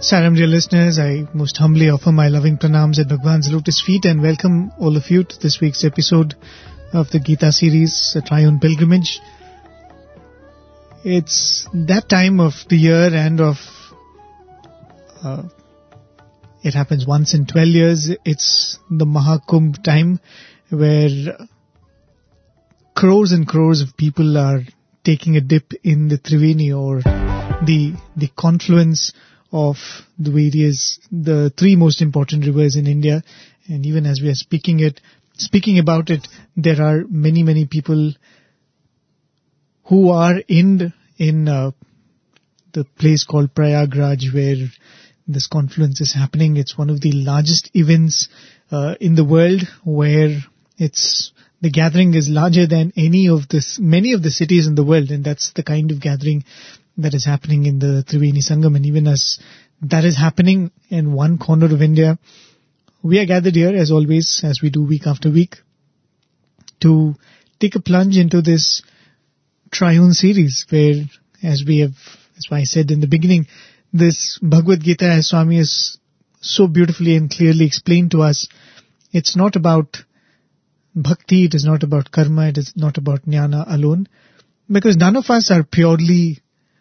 Salam, dear listeners. I most humbly offer my loving pranams at Bhagwan's lotus feet and welcome all of you to this week's episode of the Gita series, A Triune Pilgrimage. It's that time of the year and of, it happens once in 12 years. It's the Mahakumbh time where crores and crores of people are taking a dip in the Triveni, or the confluence of the three most important rivers in India. And even as we are speaking about it, there are many people who are in the place called Prayagraj where this confluence is happening. It's one of the largest events in the world, where the gathering is larger than many of the cities in the world, and that's the kind of gathering that is happening in the Triveni Sangam. And even as that is happening in one corner of India, we are gathered here as always, as we do week after week, to take a plunge into this Triune series where, as I said in the beginning, this Bhagavad Gita, as Swami has so beautifully and clearly explained to us, it's not about bhakti, it is not about karma, it is not about jnana alone, because none of us are purely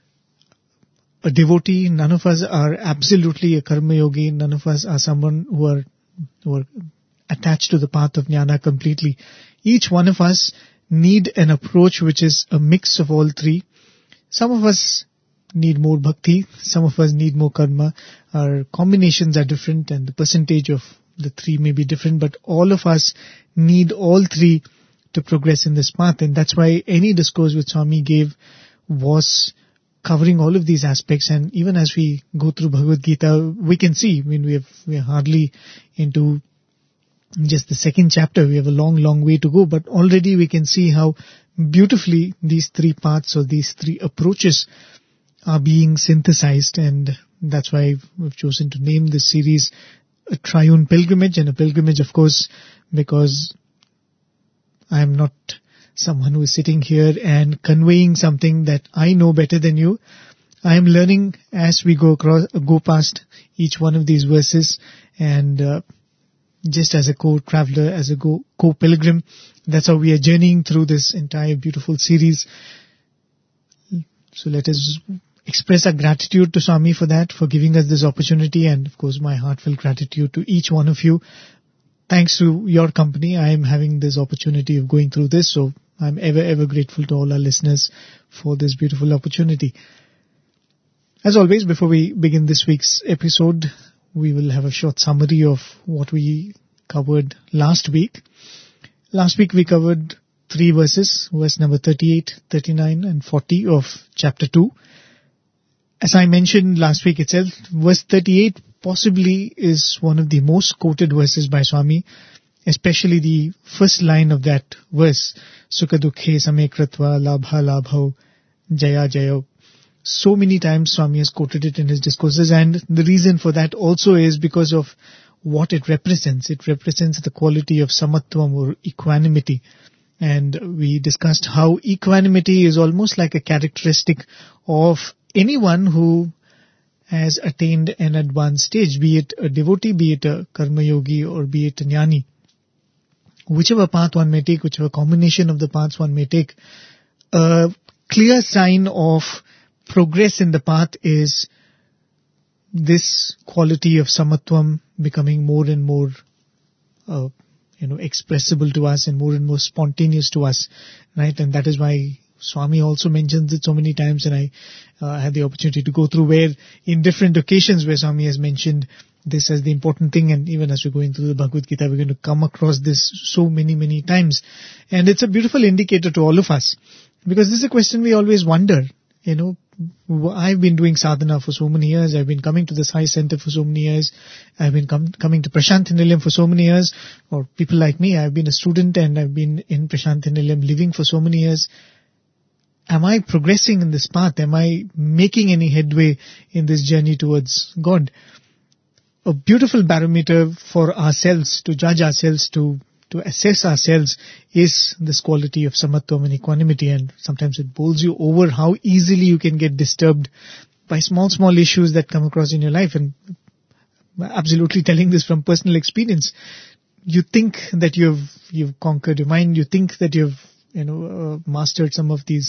a devotee, none of us are absolutely a karma yogi, none of us are someone who are attached to the path of jnana completely. Each one of us need an approach which is a mix of all three. Some of us need more bhakti, some of us need more karma. Our combinations are different and the percentage of the three may be different, but all of us need all three to progress in this path. And that's why any discourse which Swami gave was covering all of these aspects. And even as we go through Bhagavad Gita, we can see, we are hardly into just the second chapter. We have a long way to go, but already we can see how beautifully these three paths or these three approaches are being synthesized. And that's why we've chosen to name this series A Triune Pilgrimage. And a pilgrimage, of course, because I am not someone who is sitting here and conveying something that I know better than you. I am learning as we go past each one of these verses, and just as a co-traveler, as a co-pilgrim, that's how we are journeying through this entire beautiful series. So let us express our gratitude to Swami for that, for giving us this opportunity, and of course my heartfelt gratitude to each one of you. Thanks to your company, I am having this opportunity of going through this, so I'm ever grateful to all our listeners for this beautiful opportunity. As always, before we begin this week's episode, we will have a short summary of what we covered last week. Last week we covered three verses, verse number 38, 39 and 40 of chapter 2. As I mentioned last week itself, verse 38 possibly is one of the most quoted verses by Swami, especially the first line of that verse, Sukha Dukhe Same Kritva Labha Labho Jaya Jayo. So many times Swami has quoted it in his discourses, and the reason for that also is because of what it represents. It represents the quality of samatvam, or equanimity. And we discussed how equanimity is almost like a characteristic of anyone who has attained an advanced stage, be it a devotee, be it a karma yogi, or be it a jnani. Whichever path one may take, whichever combination of the paths one may take, a clear sign of progress in the path is this quality of samatvam becoming more and more expressible to us and more spontaneous to us, right? And that is why Swami also mentions it so many times, and I had the opportunity to go through where in different occasions where Swami has mentioned this as the important thing. And even as we're going through the Bhagavad Gita, we're going to come across this so many times. And it's a beautiful indicator to all of us, because this is a question we always wonder. I've been doing sadhana for so many years. I've been coming to the Sai Center for so many years. I've been coming to Prashanthi Nilayam for so many years. Or people like me, I've been a student and I've been in Prashanthi Nilayam living for so many years. Am I progressing in this path? Am I making any headway in this journey towards God? A beautiful barometer for ourselves, to judge ourselves, to assess ourselves, is this quality of samatvam and equanimity. And sometimes it bowls you over how easily you can get disturbed by small issues that come across in your life. And absolutely telling this from personal experience. You think that you've conquered your mind. You think that you've mastered some of these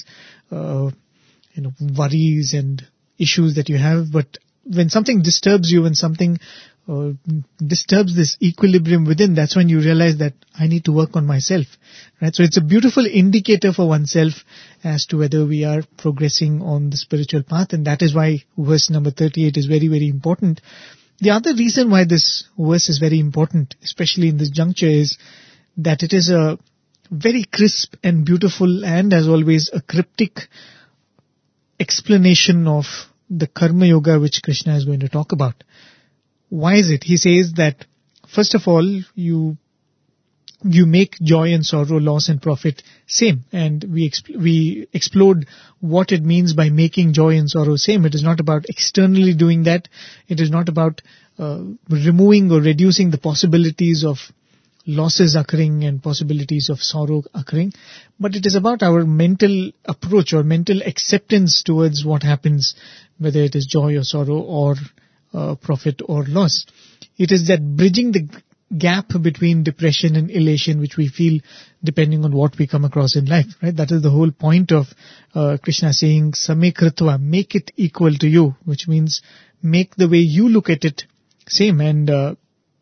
worries and issues that you have. But when something disturbs you, when something disturbs this equilibrium within, that's when you realize that I need to work on myself. Right? So it's a beautiful indicator for oneself as to whether we are progressing on the spiritual path, and that is why verse number 38 is very, very important. The other reason why this verse is very important, especially in this juncture, is that it is a very crisp and beautiful, and as always, a cryptic explanation of the karma yoga which Krishna is going to talk about. Why is it? He says that, first of all, you make joy and sorrow, loss and profit same. And we explored what it means by making joy and sorrow same. It is not about externally doing that. It is not about removing or reducing the possibilities of losses occurring and possibilities of sorrow occurring. But it is about our mental approach or mental acceptance towards what happens, whether it is joy or sorrow or profit or loss. It is that bridging the gap between depression and elation which we feel depending on what we come across in life, right? That is the whole point of Krishna saying Same Kritva, make it equal to you, which means make the way you look at it same. And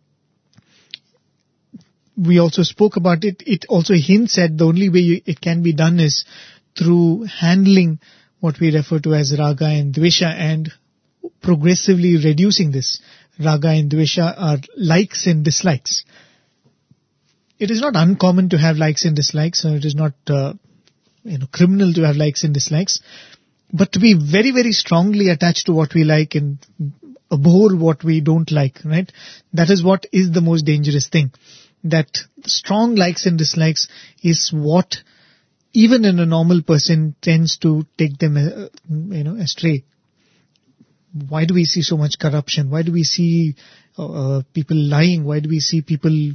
we also spoke about it. It also hints at the only way it can be done is through handling what we refer to as raga and dvesha, and progressively reducing this. Raga and dvesha are likes and dislikes. It is not uncommon to have likes and dislikes, and it is not criminal to have likes and dislikes, but to be very, very strongly attached to what we like and abhor what we don't like, right? That is what is the most dangerous thing. That strong likes and dislikes is what, even in a normal person, tends to take them, astray. Why do we see so much corruption? Why do we see people lying? Why do we see people,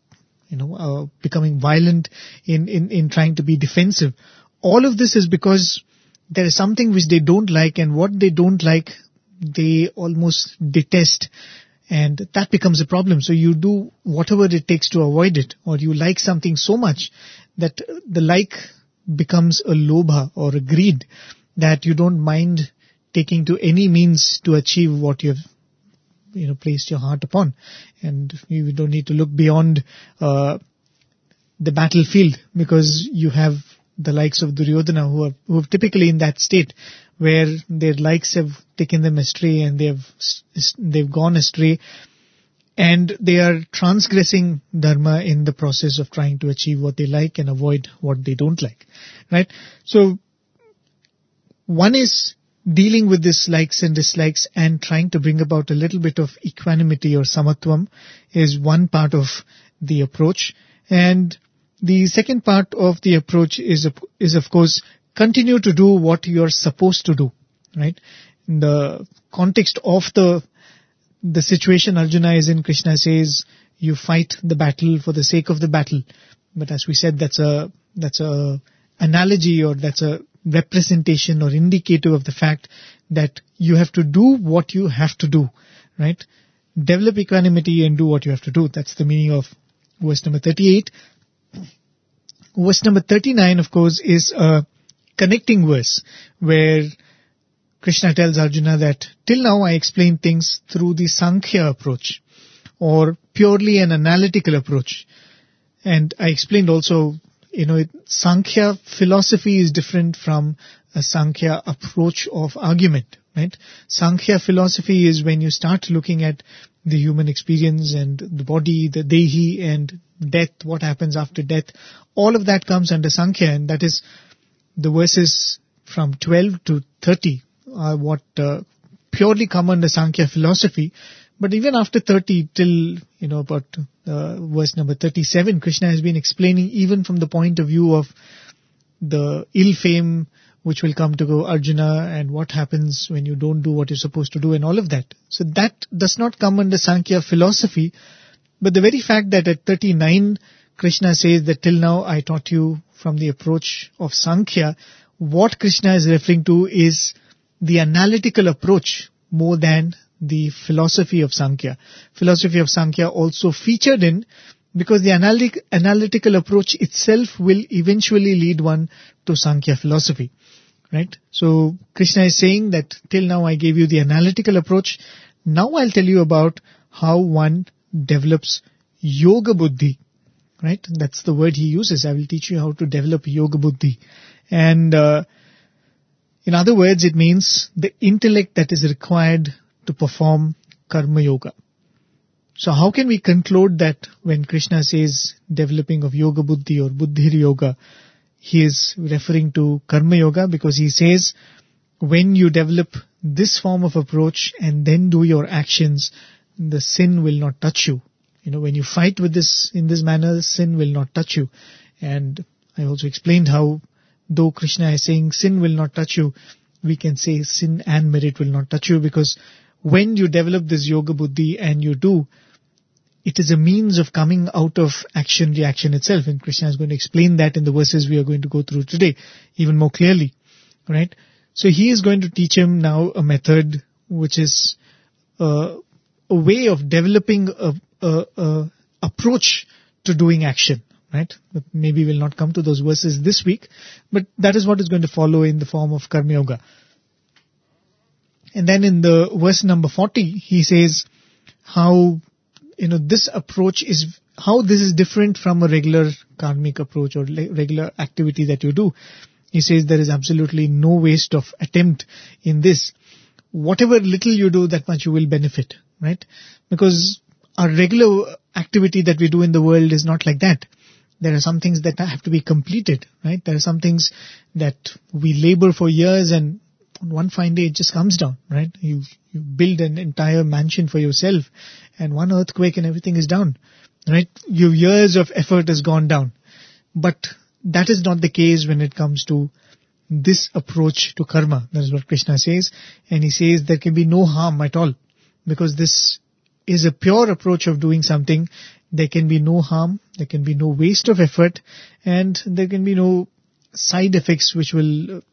becoming violent in trying to be defensive? All of this is because there is something which they don't like, and what they don't like, they almost detest. And that becomes a problem. So you do whatever it takes to avoid it, or you like something so much that the like becomes a lobha or a greed, that you don't mind taking to any means to achieve what you have placed your heart upon. And you don't need to look beyond the battlefield, because you have the likes of Duryodhana who are typically in that state where their likes have taken them astray, and they've gone astray, and they are transgressing dharma in the process of trying to achieve what they like and avoid what they don't like, right? So one is dealing with this likes and dislikes and trying to bring about a little bit of equanimity or samatvam is one part of the approach. And the second part of the approach is of course continue to do what you're supposed to do, right? In the context of the situation Arjuna is in, Krishna says you fight the battle for the sake of the battle. But as we said, that's a analogy, or that's a representation or indicator of the fact that you have to do what you have to do, right? Develop equanimity and do what you have to do. That's the meaning of verse number 38. Verse number 39, of course, is a connecting verse where Krishna tells Arjuna that till now I explained things through the Sankhya approach, or purely an analytical approach. And I explained also, Sankhya philosophy is different from a Sankhya approach of argument, right? Sankhya philosophy is when you start looking at the human experience and the body, the dehi, and death, what happens after death. All of that comes under Sankhya, and that is the verses from 12 to 30 are what purely come under Sankhya philosophy. But even after 30 till, about verse number 37, Krishna has been explaining even from the point of view of the ill fame which will come to go Arjuna, and what happens when you don't do what you're supposed to do, and all of that. So that does not come under Sankhya philosophy. But the very fact that at 39, Krishna says that till now I taught you from the approach of Sankhya, what Krishna is referring to is the analytical approach more than the philosophy of Sankhya. Philosophy of Sankhya also featured in, because the analytical approach itself will eventually lead one to Sankhya philosophy. Right? So Krishna is saying that till now I gave you the analytical approach. Now I'll tell you about how one develops yoga buddhi. Right? That's the word he uses. I will teach you how to develop yoga buddhi. And in other words, it means the intellect that is required to perform karma yoga. So how can we conclude that when Krishna says developing of yoga buddhi or buddhir yoga, he is referring to karma yoga? Because he says when you develop this form of approach and then do your actions, the sin will not touch you. When you fight with this in this manner, sin will not touch you. And I also explained how, though Krishna is saying sin will not touch you, we can say sin and merit will not touch you, because when you develop this yoga buddhi and you do, it is a means of coming out of action-reaction itself. And Krishna is going to explain that in the verses we are going to go through today, even more clearly. Right? So he is going to teach him now a method which is a way of developing a approach to doing action. Right? But maybe we'll not come to those verses this week, but that is what is going to follow in the form of Karma Yoga. And then in the verse number 40, he says how this approach is, how this is different from a regular karmic approach or regular activity that you do. He says there is absolutely no waste of attempt in this. Whatever little you do, that much you will benefit, right? Because our regular activity that we do in the world is not like that. There are some things that have to be completed, right? There are some things that we labor for years and on one fine day it just comes down, right? You build an entire mansion for yourself and one earthquake and everything is down, right? Your years of effort has gone down. But that is not the case when it comes to this approach to karma. That is what Krishna says. And he says there can be no harm at all, because this is a pure approach of doing something. There can be no harm, there can be no waste of effort, and there can be no side effects which will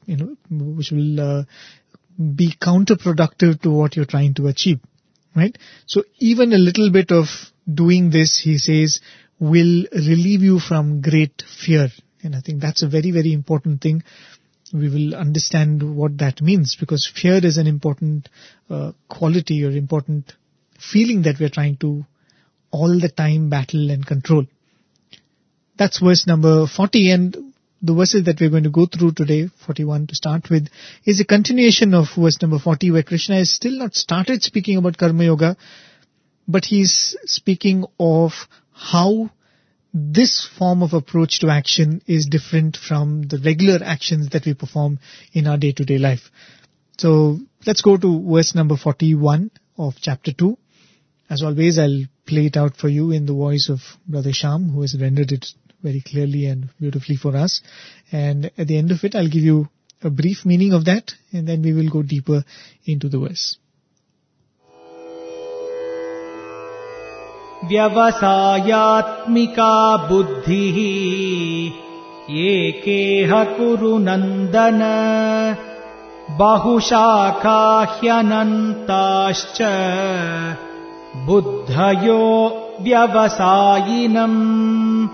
be counterproductive to what you're trying to achieve, right? So even a little bit of doing this, he says, will relieve you from great fear. And I think that's a very, very important thing. We will understand what that means, because fear is an important quality or important feeling that we're trying to all the time battle and control. That's verse number 40, and the verses that we're going to go through today, 41 to start with, is a continuation of verse number 40, where Krishna has still not started speaking about Karma Yoga, but he's speaking of how this form of approach to action is different from the regular actions that we perform in our day-to-day life. So let's go to verse number 41 of chapter 2. As always, I'll play it out for you in the voice of Brother Shyam, who has rendered it very clearly and beautifully for us. And at the end of it, I'll give you a brief meaning of that, and then we will go deeper into the verse. Vyavasayatmika buddhihi yekeha kuru nandana bahushakha hyanantascha buddhayo vyavasayinam.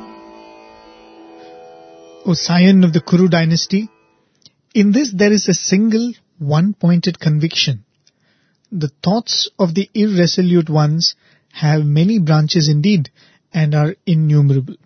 O scion of the Kuru dynasty, in this there is a single, one-pointed conviction. The thoughts of the irresolute ones have many branches indeed, and are innumerable.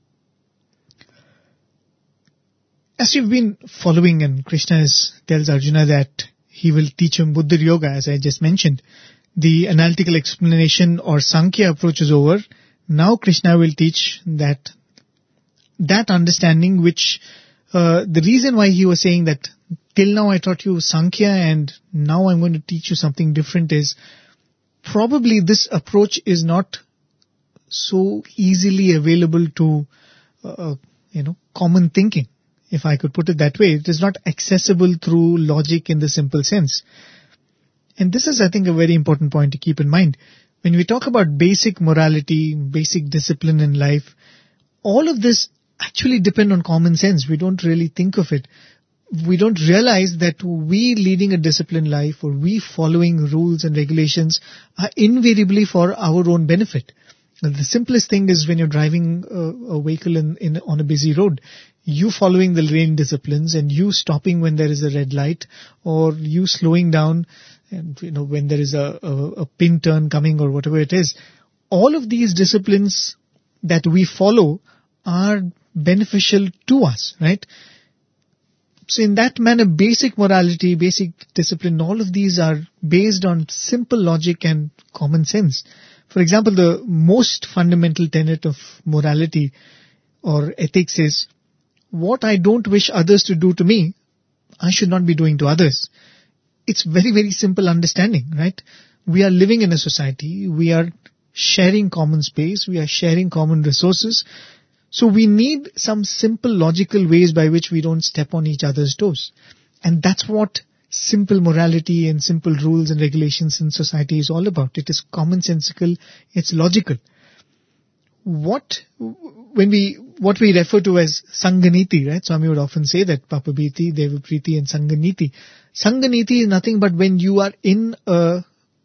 As you've been following, and Krishna tells Arjuna that he will teach him Buddha Yoga, as I just mentioned, the analytical explanation or Sankhya approach is over. Now Krishna will teach that understanding which, the reason why he was saying that till now I taught you Sankhya and now I'm going to teach you something different is probably this approach is not so easily available to, common thinking. If I could put it that way, it is not accessible through logic in the simple sense. And this is, I think, a very important point to keep in mind. When we talk about basic morality, basic discipline in life, all of this actually depend on common sense. We don't really think of it. we don't realize that we leading a disciplined life or we following rules and regulations are invariably for our own benefit. The simplest thing is when you're driving a vehicle on a busy road, you following the lane disciplines and you stopping when there is a red light, or you slowing down and when there is a pin turn coming or whatever it is. All of these disciplines that we follow are beneficial to us, right? So in that manner, basic morality, basic discipline, all of these are based on simple logic and common sense. For example, the most fundamental tenet of morality or ethics is, what I don't wish others to do to me, I should not be doing to others. It's very, very simple understanding, right? We are living in a society. We are sharing common space. We are sharing common resources. So we need some simple logical ways by which we don't step on each other's toes. And that's what simple morality and simple rules and regulations in society is all about. It is commonsensical. It's logical. What we refer to as Sanganiti, right? Swami would often say that Papabhiti, Devapriti and Sanganiti. Sanganiti is nothing but when you are in a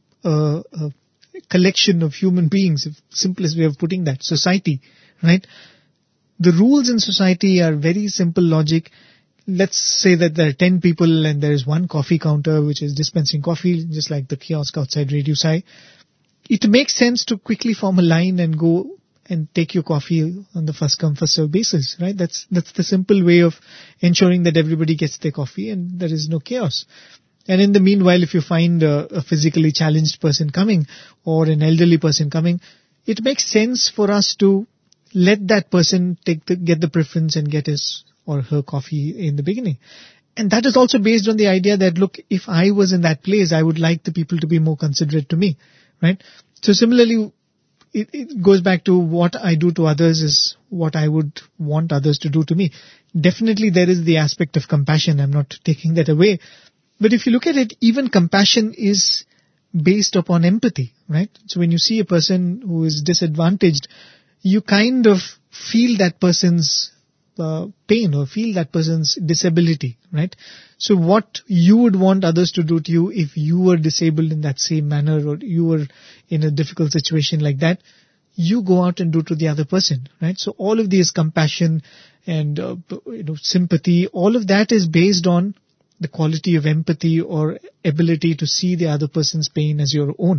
collection of human beings, simplest way of putting that, society, right? The rules in society are very simple logic. Let's say that there are 10 people and there is one coffee counter which is dispensing coffee, just like the kiosk outside Radio Sai. It makes sense to quickly form a line and go and take your coffee on the first come first serve basis, right? That's the simple way of ensuring that everybody gets their coffee and there is no chaos. And in the meanwhile, if you find a physically challenged person coming or an elderly person coming, it makes sense for us to let that person get the preference and get his or her coffee in the beginning. And that is also based on the idea that, look, if I was in that place, I would like the people to be more considerate to me, right? So similarly, it goes back to what I do to others is what I would want others to do to me. Definitely there is the aspect of compassion. I'm not taking that away. But if you look at it, even compassion is based upon empathy, right? So when you see a person who is disadvantaged, you kind of feel that person's pain or feel that person's disability, right? So what you would want others to do to you if you were disabled in that same manner or you were in a difficult situation like that, you go out and do to the other person, right? So all of these compassion and sympathy, all of that is based on the quality of empathy or ability to see the other person's pain as your own.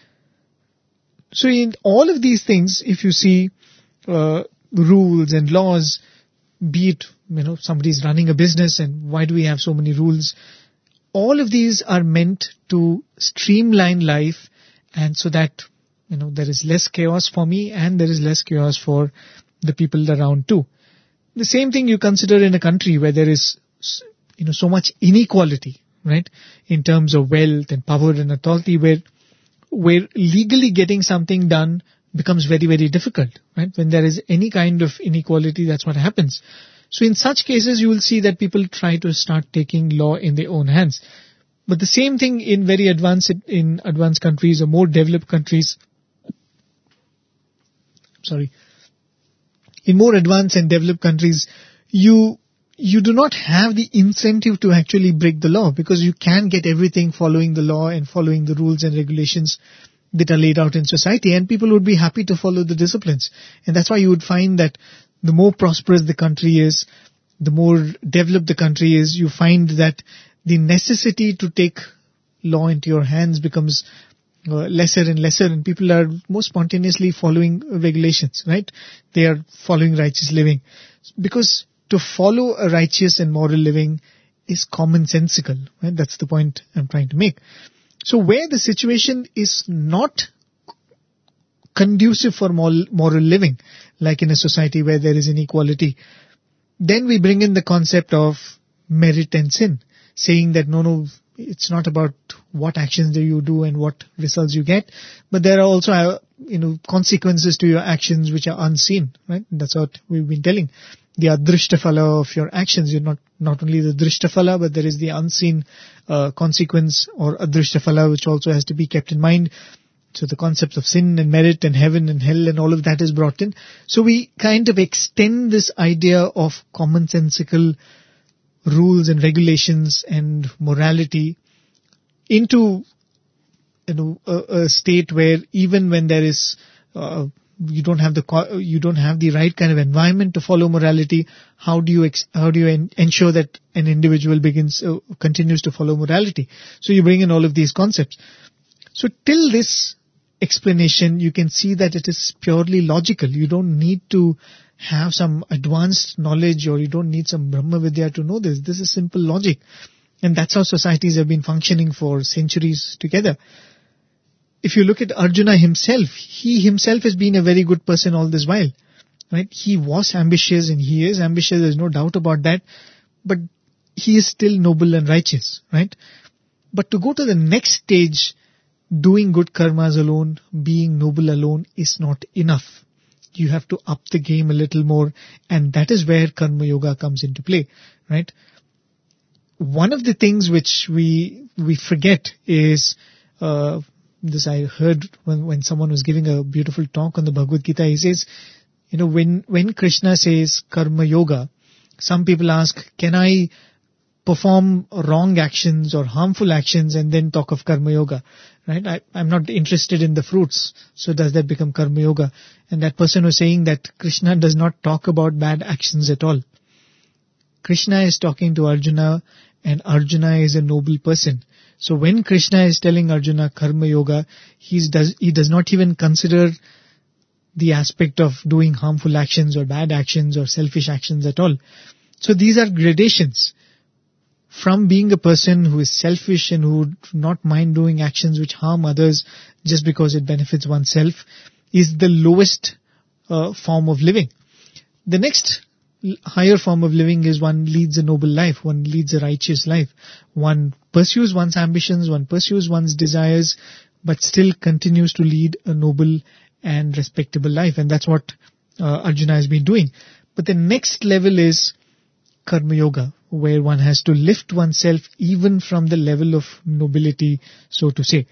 So in all of these things, if you see rules and laws, be it, somebody's running a business and why do we have so many rules? All of these are meant to streamline life and so that, there is less chaos for me and there is less chaos for the people around too. The same thing you consider in a country where there is, so much inequality, right? In terms of wealth and power and authority where legally getting something done becomes very, very difficult, right? When there is any kind of inequality, that's what happens. So in such cases, you will see that people try to start taking law in their own hands. But the same thing in very advanced countries or more developed countries. In more advanced and developed countries, you do not have the incentive to actually break the law because you can get everything following the law and following the rules and regulations that are laid out in society, and people would be happy to follow the disciplines. And that's why you would find that the more prosperous the country is, the more developed the country is, you find that the necessity to take law into your hands becomes lesser and lesser, and people are more spontaneously following regulations, right? They are following righteous living. Because to follow a righteous and moral living is commonsensical, right? That's the point I'm trying to make. So where the situation is not conducive for moral living, like in a society where there is inequality, then we bring in the concept of merit and sin, saying that no, it's not about what actions do you do and what results you get, but there are also consequences to your actions which are unseen, right? That's what we've been telling. The adrishtaphala of your actions, you're not only the drishtaphala, but there is the unseen consequence or adrishtaphala which also has to be kept in mind. So the concepts of sin and merit and heaven and hell and all of that is brought in. So we kind of extend this idea of commonsensical rules and regulations and morality into a state where even when there is you don't have the right kind of environment to follow morality, how do you ensure that an individual continues to follow morality? So you bring in all of these concepts. So till this explanation, you can see that it is purely logical. You don't need to have some advanced knowledge, or you don't need some Brahma Vidya to know this. This is simple logic. And that's how societies have been functioning for centuries together. If you look at Arjuna himself, he himself has been a very good person all this while. Right? He was ambitious and he is ambitious, there's no doubt about that. But he is still noble and righteous. Right? But to go to the next stage, doing good karmas alone, being noble alone is not enough. You have to up the game a little more, and that is where Karma Yoga comes into play. Right? One of the things which we forget is this I heard when someone was giving a beautiful talk on the Bhagavad Gita. He says, when Krishna says Karma Yoga, some people ask, can I perform wrong actions or harmful actions and then talk of Karma Yoga? Right? I'm not interested in the fruits. So does that become Karma Yoga? And that person was saying that Krishna does not talk about bad actions at all. Krishna is talking to Arjuna, and Arjuna is a noble person. So when Krishna is telling Arjuna Karma Yoga, he does not even consider the aspect of doing harmful actions or bad actions or selfish actions at all. So these are gradations. From being a person who is selfish and who would not mind doing actions which harm others just because it benefits oneself, is the lowest form of living. The next higher form of living is one leads a noble life, one leads a righteous life. One pursues one's ambitions, one pursues one's desires, but still continues to lead a noble and respectable life. And that's what Arjuna has been doing. But the next level is Karma Yoga, where one has to lift oneself even from the level of nobility, so to say.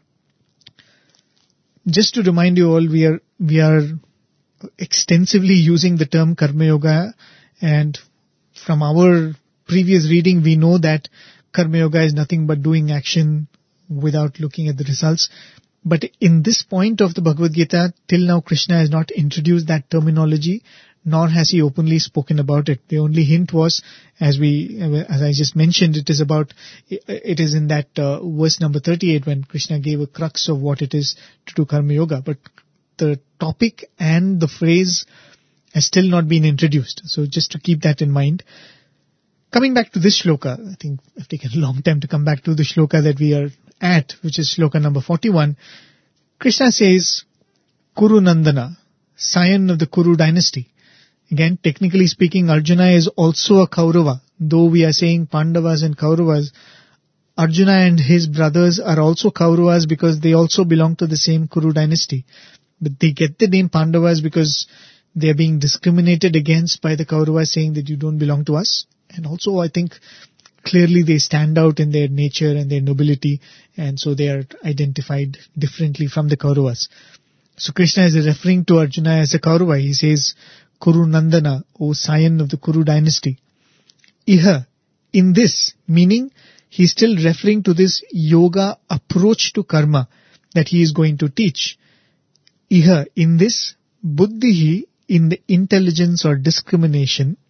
Just to remind you all, we are extensively using the term Karma Yoga, and from our previous reading we know that Karma Yoga is nothing but doing action without looking at the results. But in this point of the Bhagavad Gita, till now Krishna has not introduced that terminology, nor has he openly spoken about it. The only hint was, as I just mentioned, it is in that verse number 38 when Krishna gave a crux of what it is to do Karma Yoga. But the topic and the phrase has still not been introduced. So just to keep that in mind. Coming back to this shloka, I think I've taken a long time to come back to the shloka that we are at, which is shloka number 41. Krishna says, Kuru Nandana, scion of the Kuru dynasty. Again, technically speaking, Arjuna is also a Kaurava. Though we are saying Pandavas and Kauravas, Arjuna and his brothers are also Kauravas because they also belong to the same Kuru dynasty. But they get the name Pandavas because they are being discriminated against by the Kauravas, saying that you don't belong to us. And also, I think clearly they stand out in their nature and their nobility, and so they are identified differently from the Kauravas. So Krishna is referring to Arjuna as a Kaurava. He says, Kuru Nandana, O scion of the Kuru dynasty. Iha, in this, meaning he's still referring to this yoga approach to karma that he is going to teach. Iha, in this, buddhihi, in the intelligence or discrimination,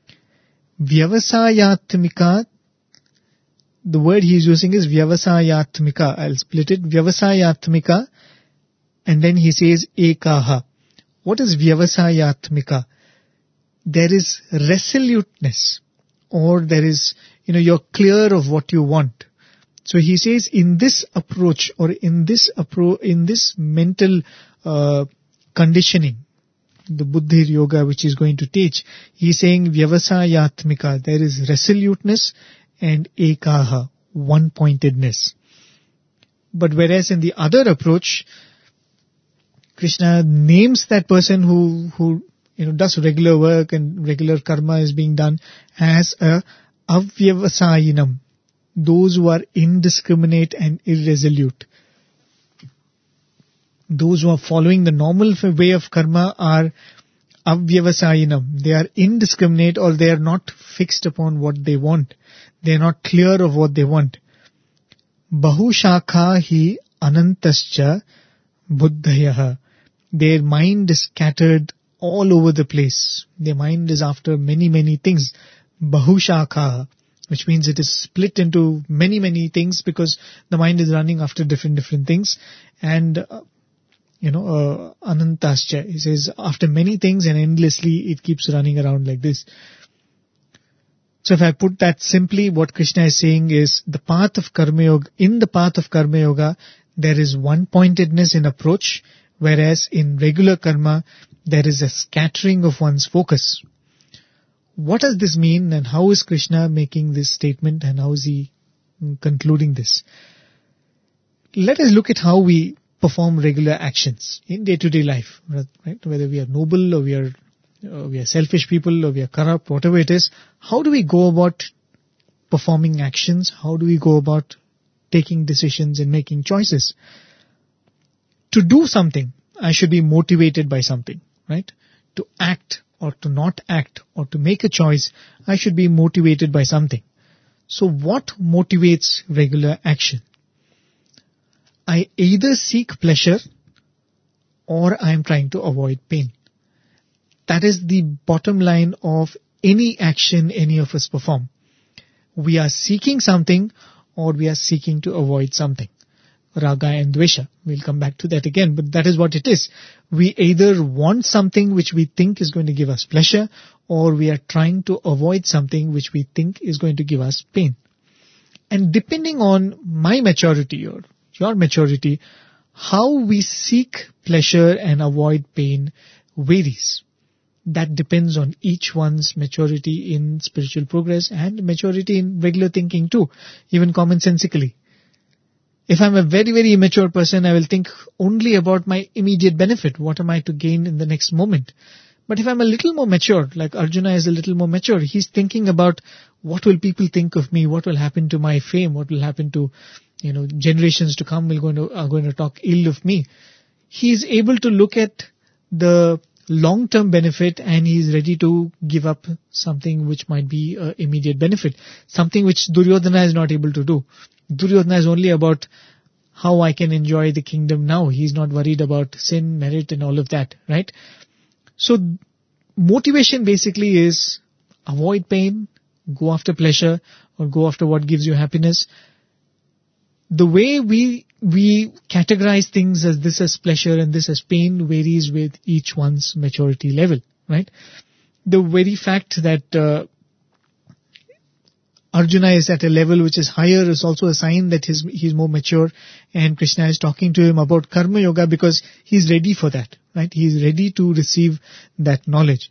vyavasayatmika, the word he is using is vyavasayatmika. I'll split it. Vyavasayatmika, and then he says ekaha. What is vyavasayatmika? There is resoluteness, or there is, you're clear of what you want. So he says in this approach, or in this mental conditioning, the Buddhi Yoga which he's going to teach, he's saying vyavasayatmika, there is resoluteness and ekaha, one-pointedness. But whereas in the other approach, Krishna names that person who does regular work and regular karma is being done as a avyavasayinam, those who are indiscriminate and irresolute. Those who are following the normal way of karma are avyavasayinam. They are indiscriminate, or they are not fixed upon what they want. They are not clear of what they want. Bahushakha hi anantascha buddhayaha. Their mind is scattered all over the place. Their mind is after many, many things. Bahushakha, which means it is split into many, many things, because the mind is running after different things. And anantascha, he says, after many things, and endlessly it keeps running around like this. So if I put that simply, what Krishna is saying is, the path of Karma Yoga, in the path of Karma Yoga, there is one-pointedness in approach, whereas in regular karma, there is a scattering of one's focus. What does this mean, and how is Krishna making this statement, and how is he concluding this? Let us look at how we perform regular actions in day-to-day life, right? Whether we are noble, or we are selfish people, or we are corrupt, whatever it is. How do we go about performing actions? How do we go about taking decisions and making choices? To do something, I should be motivated by something, right? To act or to not act or to make a choice, I should be motivated by something. So what motivates regular action? I either seek pleasure or I am trying to avoid pain. That is the bottom line of any action any of us perform. We are seeking something or we are seeking to avoid something. Raga and Dvesha. We'll come back to that again, but that is what it is. We either want something which we think is going to give us pleasure, or we are trying to avoid something which we think is going to give us pain. And depending on my maturity or your maturity, how we seek pleasure and avoid pain varies. That depends on each one's maturity in spiritual progress and maturity in regular thinking too, even commonsensically. If I'm a very, very immature person, I will think only about my immediate benefit. What am I to gain in the next moment? But if I'm a little more mature, like Arjuna is a little more mature, he's thinking about what will people think of me, what will happen to my fame, what will happen to, generations to come are going to talk ill of me. He's able to look at the long-term benefit, and he's ready to give up something which might be an immediate benefit, something which Duryodhana is not able to do. Duryodhana is only about how I can enjoy the kingdom now. He's not worried about sin, merit and all of that, right? So motivation basically is avoid pain, go after pleasure, or go after what gives you happiness. The way we categorize things as this as pleasure and this as pain varies with each one's maturity level, right? The very fact that Arjuna is at a level which is higher is also a sign that he's more mature, and Krishna is talking to him about Karma Yoga because he's ready for that, right? He's ready to receive that knowledge.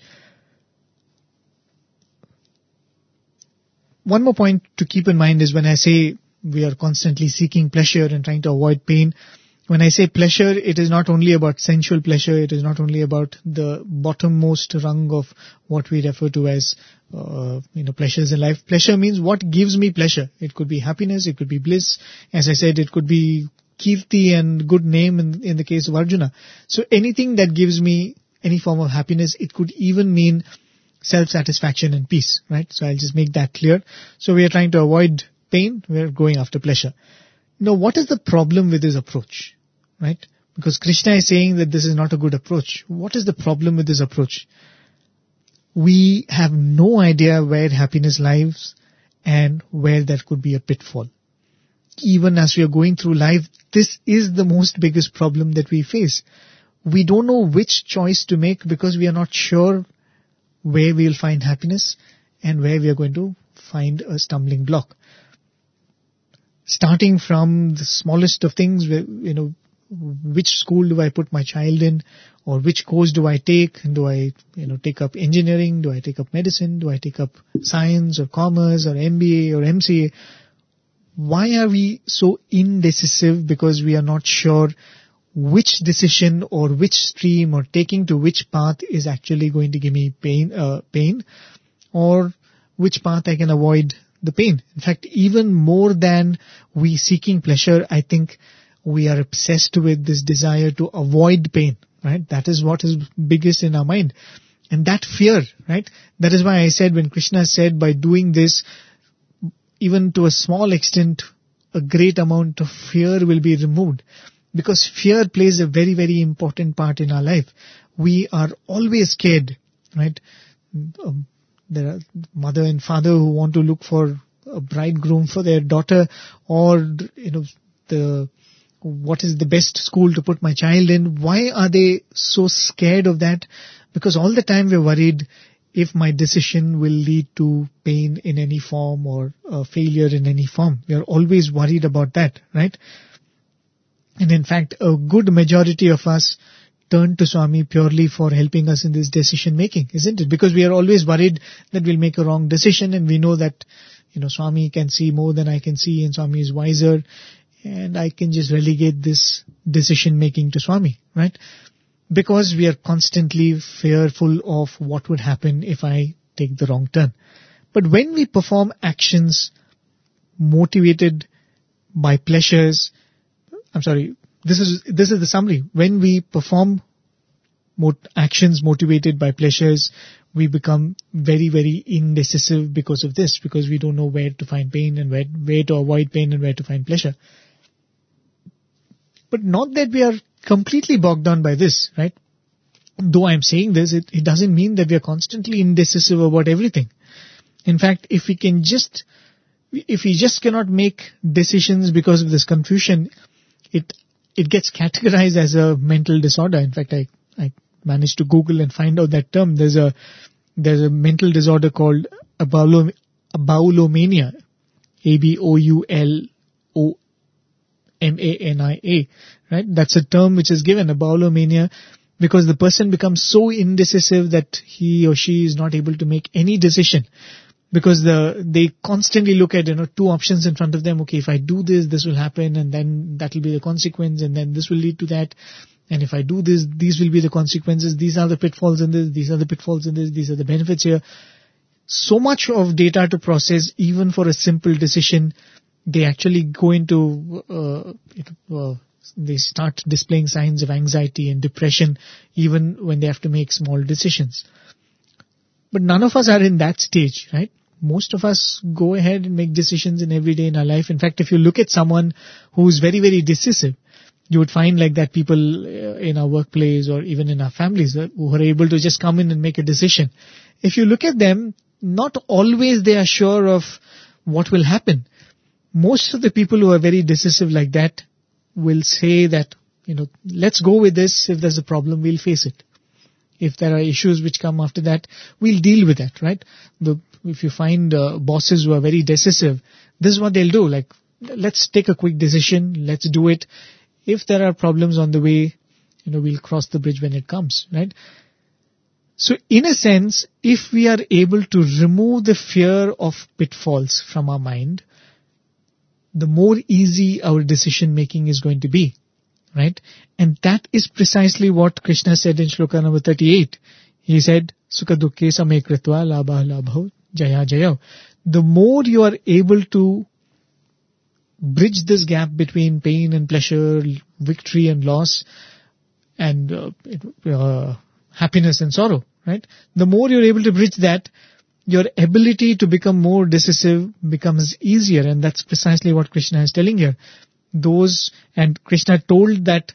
One more point to keep in mind is when I say we are constantly seeking pleasure and trying to avoid pain, when I say pleasure, it is not only about sensual pleasure, it is not only about the bottommost rung of what we refer to as pleasures in life. Pleasure means what gives me pleasure. It could be happiness, it could be bliss. As I said, it could be kirti and good name in the case of Arjuna. So anything that gives me any form of happiness, it could even mean self-satisfaction and peace, right? So I'll just make that clear. So we are trying to avoid pain, we are going after pleasure. Now, what is the problem with this approach, right? Because Krishna is saying that this is not a good approach. What is the problem with this approach? We have no idea where happiness lies and where there could be a pitfall. Even as we are going through life, this is the most biggest problem that we face. We don't know which choice to make because we are not sure where we will find happiness and where we are going to find a stumbling block. Starting from the smallest of things, which school do I put my child in, or which course do I take? Do I, take up engineering? Do I take up medicine? Do I take up science or commerce or MBA or MCA? Why are we so indecisive? Because we are not sure which decision or which stream or taking to which path is actually going to give me pain, or which path I can avoid the pain. In fact, even more than we seeking pleasure, I think we are obsessed with this desire to avoid pain, right? That is what is biggest in our mind. And that fear, right? That is why I said, when Krishna said, by doing this, even to a small extent, a great amount of fear will be removed. Because fear plays a very, very important part in our life. We are always scared, right? There are mother and father who want to look for a bridegroom for their daughter, or, what is the best school to put my child in. Why are they so scared of that? Because all the time we're worried if my decision will lead to pain in any form or failure in any form. We are always worried about that, right? And in fact, a good majority of us turn to Swami purely for helping us in this decision making, isn't it? Because we are always worried that we'll make a wrong decision, and we know that, Swami can see more than I can see, and Swami is wiser, and I can just relegate this decision making to Swami, right? Because we are constantly fearful of what would happen if I take the wrong turn. But when we perform actions motivated by pleasures, this is the summary. When we perform actions motivated by pleasures, we become very, very indecisive because of this, because we don't know where to find pain and where to avoid pain and where to find pleasure. But not that we are completely bogged down by this, right? Though I'm saying this, it doesn't mean that we are constantly indecisive about everything. In fact, if we just cannot make decisions because of this confusion, it gets categorized as a mental disorder. In fact, I managed to Google and find out that term. There's a mental disorder called Aboulomania, Aboulomania, right? That's a term which is given, Aboulomania, because the person becomes so indecisive that he or she is not able to make any decision. Because they constantly look at, two options in front of them. Okay, if I do this, this will happen, and then that will be the consequence, and then this will lead to that. And if I do this, these will be the consequences. These are the pitfalls in this. These are the pitfalls in this. These are the benefits here. So much of data to process, even for a simple decision. They actually go into, they start displaying signs of anxiety and depression, even when they have to make small decisions. But none of us are in that stage, right? Most of us go ahead and make decisions in every day in our life. In fact, if you look at someone who's very, very decisive, you would find like that people in our workplace or even in our families who are able to just come in and make a decision. If you look at them, not always they are sure of what will happen. Most of the people who are very decisive like that will say that, let's go with this. If there's a problem, we'll face it. If there are issues which come after that, we'll deal with that, right? If you find bosses who are very decisive, this is what they'll do. Like, let's take a quick decision. Let's do it. If there are problems on the way, we'll cross the bridge when it comes, right? So in a sense, if we are able to remove the fear of pitfalls from our mind, the more easy our decision making is going to be, right? And that is precisely what Krishna said in Shloka number 38. He said, Sukha dukkhe same kritva labha labho jaya jaya. The more you are able to bridge this gap between pain and pleasure, victory and loss, and happiness and sorrow, right? The more you're able to bridge that, your ability to become more decisive becomes easier, and that's precisely what Krishna is telling here. And Krishna told that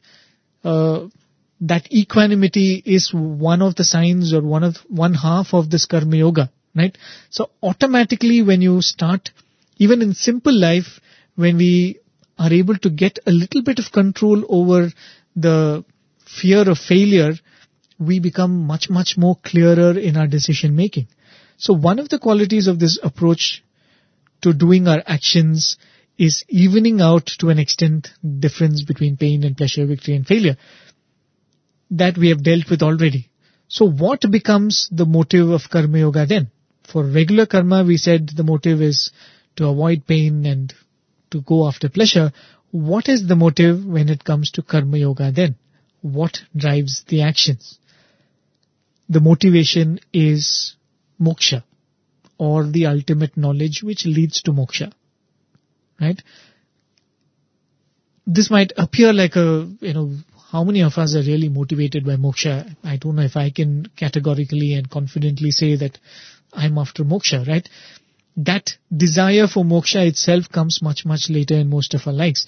that equanimity is one of the signs or one half of this karma yoga, right? So automatically when you start, even in simple life, when we are able to get a little bit of control over the fear of failure, we become much, much more clearer in our decision making. So one of the qualities of this approach to doing our actions is evening out to an extent difference between pain and pleasure, victory and failure that we have dealt with already. So what becomes the motive of karma yoga then? For regular karma, we said the motive is to avoid pain and to go after pleasure. What is the motive when it comes to karma yoga then? What drives the actions? The motivation is moksha, or the ultimate knowledge which leads to moksha, right? This might appear like a how many of us are really motivated by moksha? I don't know if I can categorically and confidently say that I'm after moksha, right? That desire for moksha itself comes much, much later in most of our lives.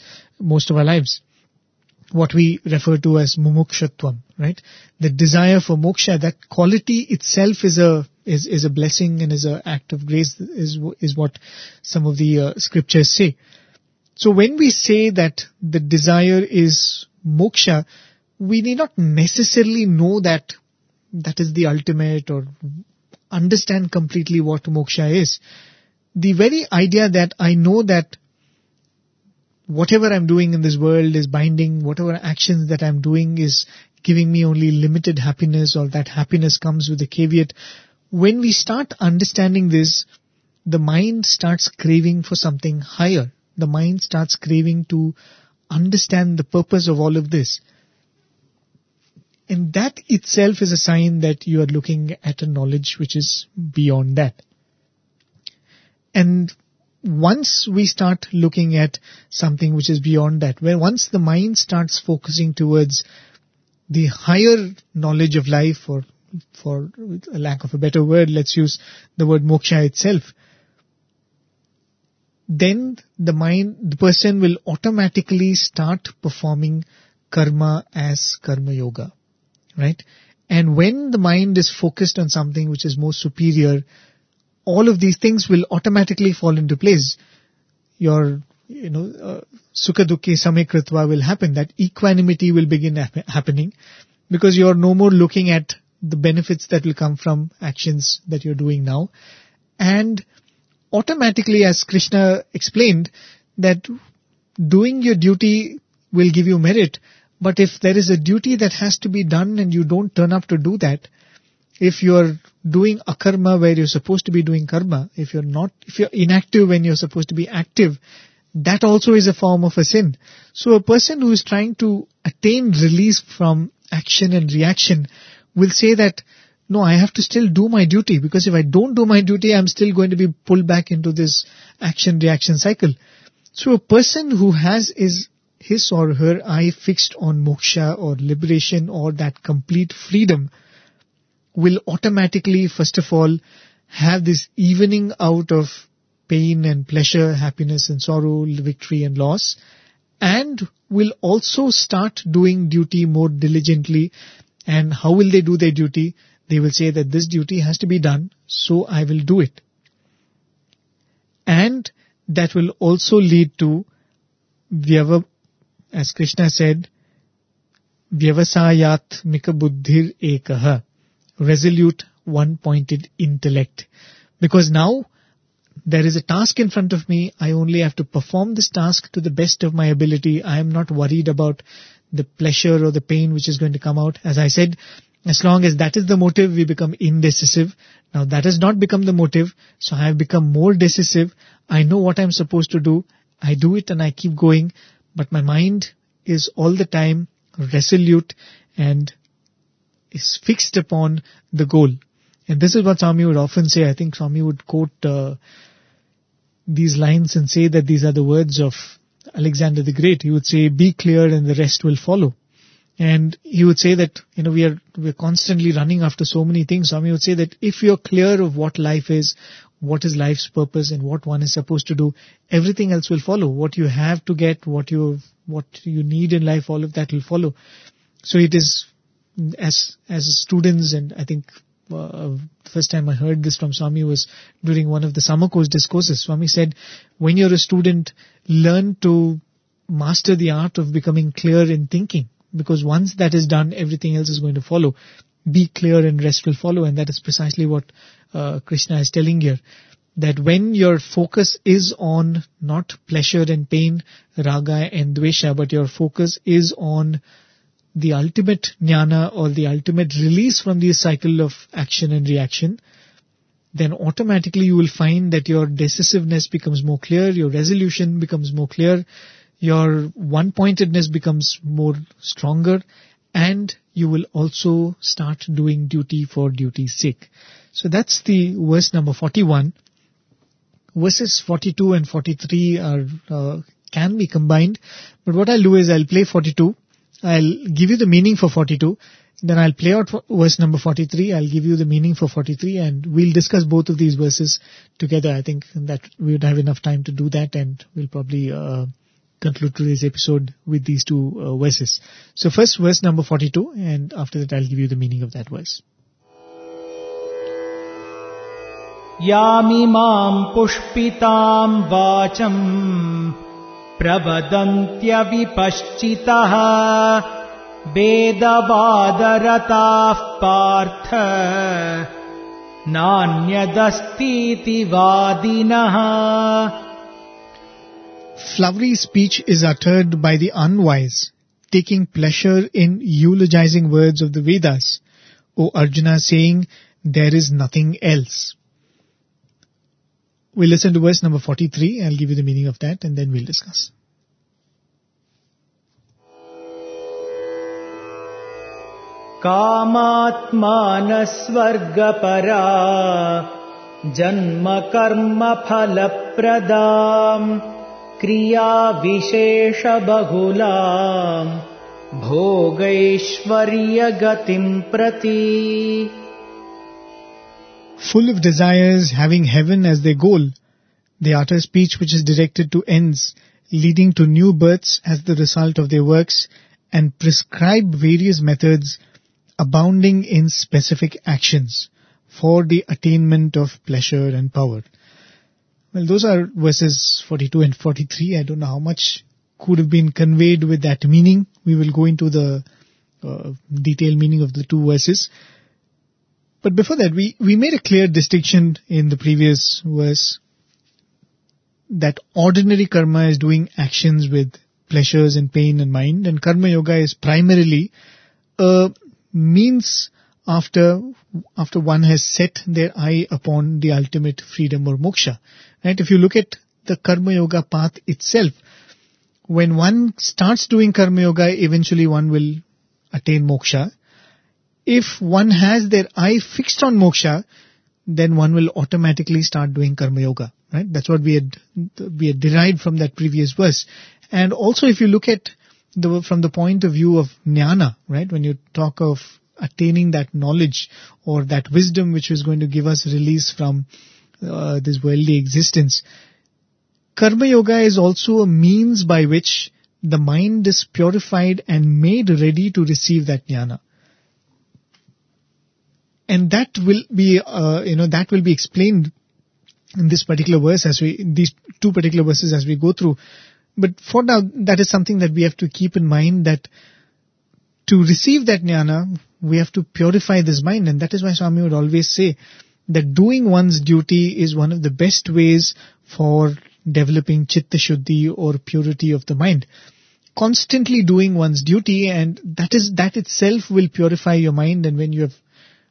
What we refer to as mumukshatvam, right? The desire for moksha, that quality itself is a blessing and is an act of grace, is what some of the scriptures say. So when we say that the desire is moksha, we need not necessarily know that is the ultimate or understand completely what moksha is. The very idea that I know that whatever I'm doing in this world is binding, whatever actions that I'm doing is giving me only limited happiness, or that happiness comes with a caveat. When we start understanding this, the mind starts craving for something higher. The mind starts craving to understand the purpose of all of this. And that itself is a sign that you are looking at a knowledge which is beyond that. And once we start looking at something which is beyond that, where once the mind starts focusing towards the higher knowledge of life, or for lack of a better word, let's use the word moksha itself, then the person will automatically start performing karma as karma yoga, right? And when the mind is focused on something which is more superior, all of these things will automatically fall into place. Your, sukha dukkhe same kritva will happen. That equanimity will begin happening, because you are no more looking at the benefits that will come from actions that you're doing now. And automatically, as Krishna explained, that doing your duty will give you merit. But if there is a duty that has to be done and you don't turn up to do that, if you're doing akarma where you're supposed to be doing karma, if you're inactive when you're supposed to be active, that also is a form of a sin. So a person who is trying to attain release from action and reaction will say that, no, I have to still do my duty, because if I don't do my duty, I'm still going to be pulled back into this action-reaction cycle. So a person who has his or her eye fixed on moksha or liberation or that complete freedom will automatically, first of all, have this evening out of pain and pleasure, happiness and sorrow, victory and loss, and will also start doing duty more diligently. And how will they do their duty? They will say that this duty has to be done, so I will do it. And that will also lead to as Krishna said, vyavasayatmika buddhir ekaha, resolute, one-pointed intellect. Because now there is a task in front of me. I only have to perform this task to the best of my ability. I am not worried about the pleasure or the pain which is going to come out. As I said, as long as that is the motive, we become indecisive. Now that has not become the motive, so I have become more decisive. I know what I'm supposed to do. I do it and I keep going. But my mind is all the time resolute and is fixed upon the goal. And this is what Swami would often say. I think Swami would quote these lines and say that these are the words of Alexander the Great. He would say, be clear and the rest will follow. And he would say that, we're constantly running after so many things. Swami would say that if you're clear of what life is, what is life's purpose and what one is supposed to do, everything else will follow. What you have to get, what you need in life, all of that will follow. So it is, as students, and I think the first time I heard this from Swami was during one of the summer course discourses. Swami said, when you're a student, learn to master the art of becoming clear in thinking, because once that is done, everything else is going to follow. Be clear and rest will follow. And that is precisely what Krishna is telling here. That when your focus is on not pleasure and pain, raga and dvesha, but your focus is on the ultimate jnana or the ultimate release from the cycle of action and reaction, then automatically you will find that your decisiveness becomes more clear, your resolution becomes more clear, your one-pointedness becomes more stronger, and you will also start doing duty for duty's sake. So that's the verse number 41. Verses 42 and 43 can be combined, but what I'll do is I'll play 42. I'll give you the meaning for 42. Then I'll play out verse number 43. I'll give you the meaning for 43, and we'll discuss both of these verses together. I think that we would have enough time to do that, and we'll probably conclude today's episode with these two verses. So first, verse number 42, and after that I'll give you the meaning of that verse. Yamimam pushpitam vacham pravadantiya vipaschitaha Vedavadarataah partha nanyadastiti vadinaha. Flowery speech is uttered by the unwise, taking pleasure in eulogizing words of the Vedas. O Arjuna, saying, there is nothing else. We'll listen to verse number 43. I'll give you the meaning of that, and then we'll discuss. Kamatmana svargapara janma karma phalapradam kriya vishesha bahulam bhogaishvarya gatim prati. Full of desires, having heaven as their goal, they utter speech which is directed to ends, leading to new births as the result of their works, and prescribe various methods abounding in specific actions for the attainment of pleasure and power. Well, those are verses 42 and 43. I don't know how much could have been conveyed with that meaning. We will go into the detailed meaning of the two verses. But before that, we made a clear distinction in the previous verse that ordinary karma is doing actions with pleasures and pain in mind, and karma yoga is primarily a means after one has set their eye upon the ultimate freedom or moksha. Right? If you look at the karma yoga path itself, when one starts doing karma yoga, eventually one will attain moksha. If one has their eye fixed on moksha, then one will automatically start doing karma yoga. Right? That's what we had derived from that previous verse. And also, if you look at from the point of view of jnana, right? When you talk of attaining that knowledge or that wisdom which is going to give us release from this worldly existence, karma yoga is also a means by which the mind is purified and made ready to receive that jnana. And that will be, explained in this particular verse these two particular verses as we go through. But for now, that is something that we have to keep in mind, that to receive that jnana, we have to purify this mind. And that is why Swami would always say that doing one's duty is one of the best ways for developing chitta shuddhi or purity of the mind. Constantly doing one's duty, and that itself will purify your mind. And when you have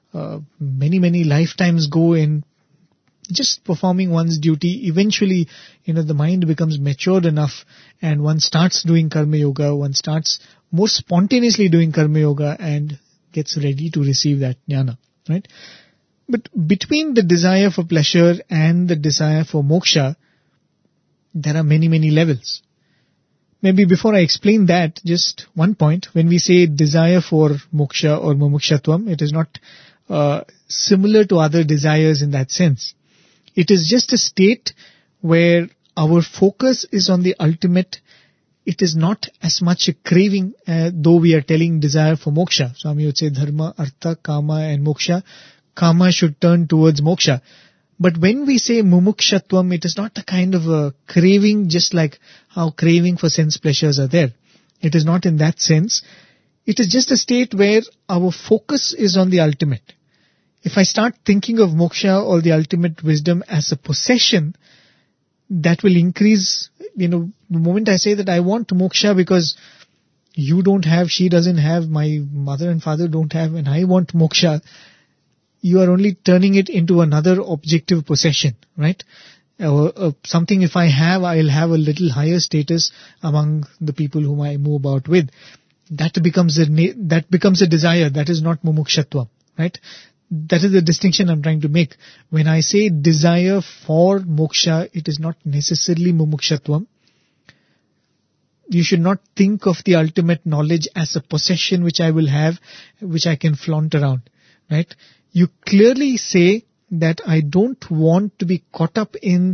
many lifetimes go in just performing one's duty, eventually, the mind becomes matured enough, and one starts doing karma yoga, one starts more spontaneously doing karma yoga and gets ready to receive that jnana, right? But between the desire for pleasure and the desire for moksha, there are many levels. Maybe before I explain that, just one point. When we say desire for moksha or mumukshatvam, it is not similar to other desires in that sense. It is just a state where our focus is on the ultimate. It is not as much a craving, though we are telling desire for moksha. Swami would say dharma, artha, kama and moksha. Kama should turn towards moksha. But when we say mumukshatvam, it is not a kind of a craving, just like how craving for sense pleasures are there. It is not in that sense. It is just a state where our focus is on the ultimate. If I start thinking of moksha or the ultimate wisdom as a possession, that will increase, the moment I say that I want moksha because you don't have, she doesn't have, my mother and father don't have, and I want moksha, you are only turning it into another objective possession, right? Something if I have, I'll have a little higher status among the people whom I move about with. That becomes a desire. That is not mumukshatva, right? That is the distinction I'm trying to make. When I say desire for moksha, it is not necessarily mumukshatvam. you should not think of the ultimate knowledge as a possession which I will have, which I can flaunt around, right? You clearly say that I don't want to be caught up in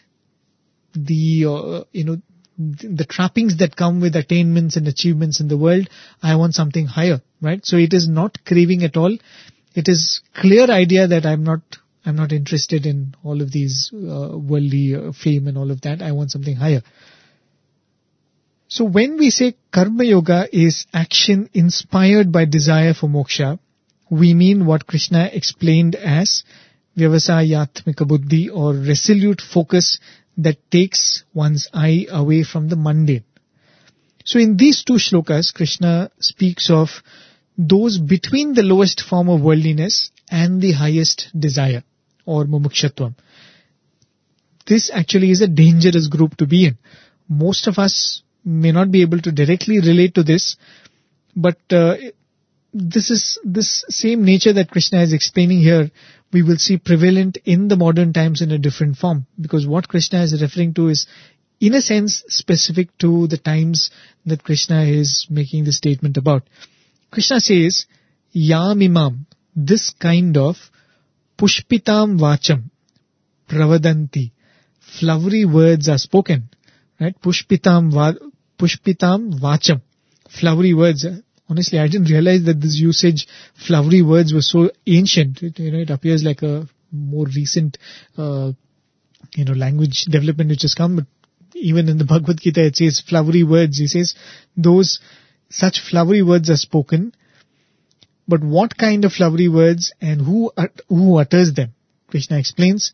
the, the trappings that come with attainments and achievements in the world. I want something higher, right? So it is not craving at all. It is clear idea that I'm not interested in all of these worldly fame and all of that. I want something higher. So when we say karma yoga is action inspired by desire for moksha, we mean what Krishna explained as vyavasayatmika buddhi, or resolute focus that takes one's eye away from the mundane. So in these two shlokas, Krishna speaks of those between the lowest form of worldliness and the highest desire, or mumukshatvam. This actually is a dangerous group to be in. Most of us may not be able to directly relate to this, but this same nature that Krishna is explaining here, we will see prevalent in the modern times in a different form, because what Krishna is referring to is, in a sense, specific to the times that Krishna is making the statement about. Krishna says, Yam imam, this kind of pushpitam vacham pravadanti, flowery words are spoken, right? Pushpitam vacham, flowery words. Honestly, I didn't realize that this usage, flowery words, was so ancient. It appears like a more recent, language development which has come. But even in the Bhagavad Gita, it says flowery words. He says such flowery words are spoken. But what kind of flowery words and who utters them? Krishna explains,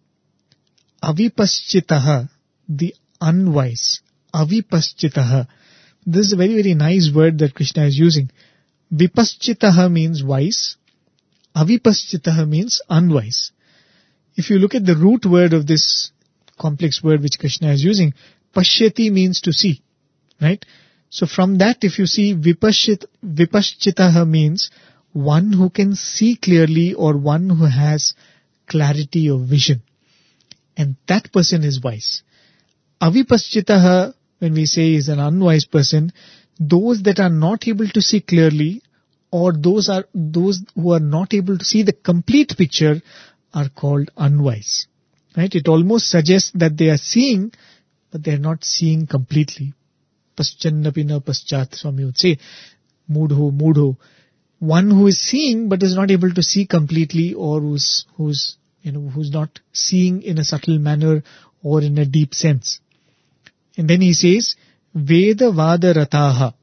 avipaschitaha, the unwise. Avipaschitaha. This is a very, very nice word that Krishna is using. Vipaschitaha means wise. Avipaschitaha means unwise. If you look at the root word of this complex word which Krishna is using, pashyati means to see, right? So from that, if you see, vipaschitaha means one who can see clearly, or one who has clarity of vision. And that person is wise. Avipaschitaha, when we say is an unwise person, those that are not able to see clearly, or those who are not able to see the complete picture, are called unwise. Right? It almost suggests that they are seeing, but they are not seeing completely. Paschannapina paschat, Swami would say, mudho. One who is seeing but is not able to see completely, or who's not seeing in a subtle manner or in a deep sense. And then he says, Veda Vada Rataha.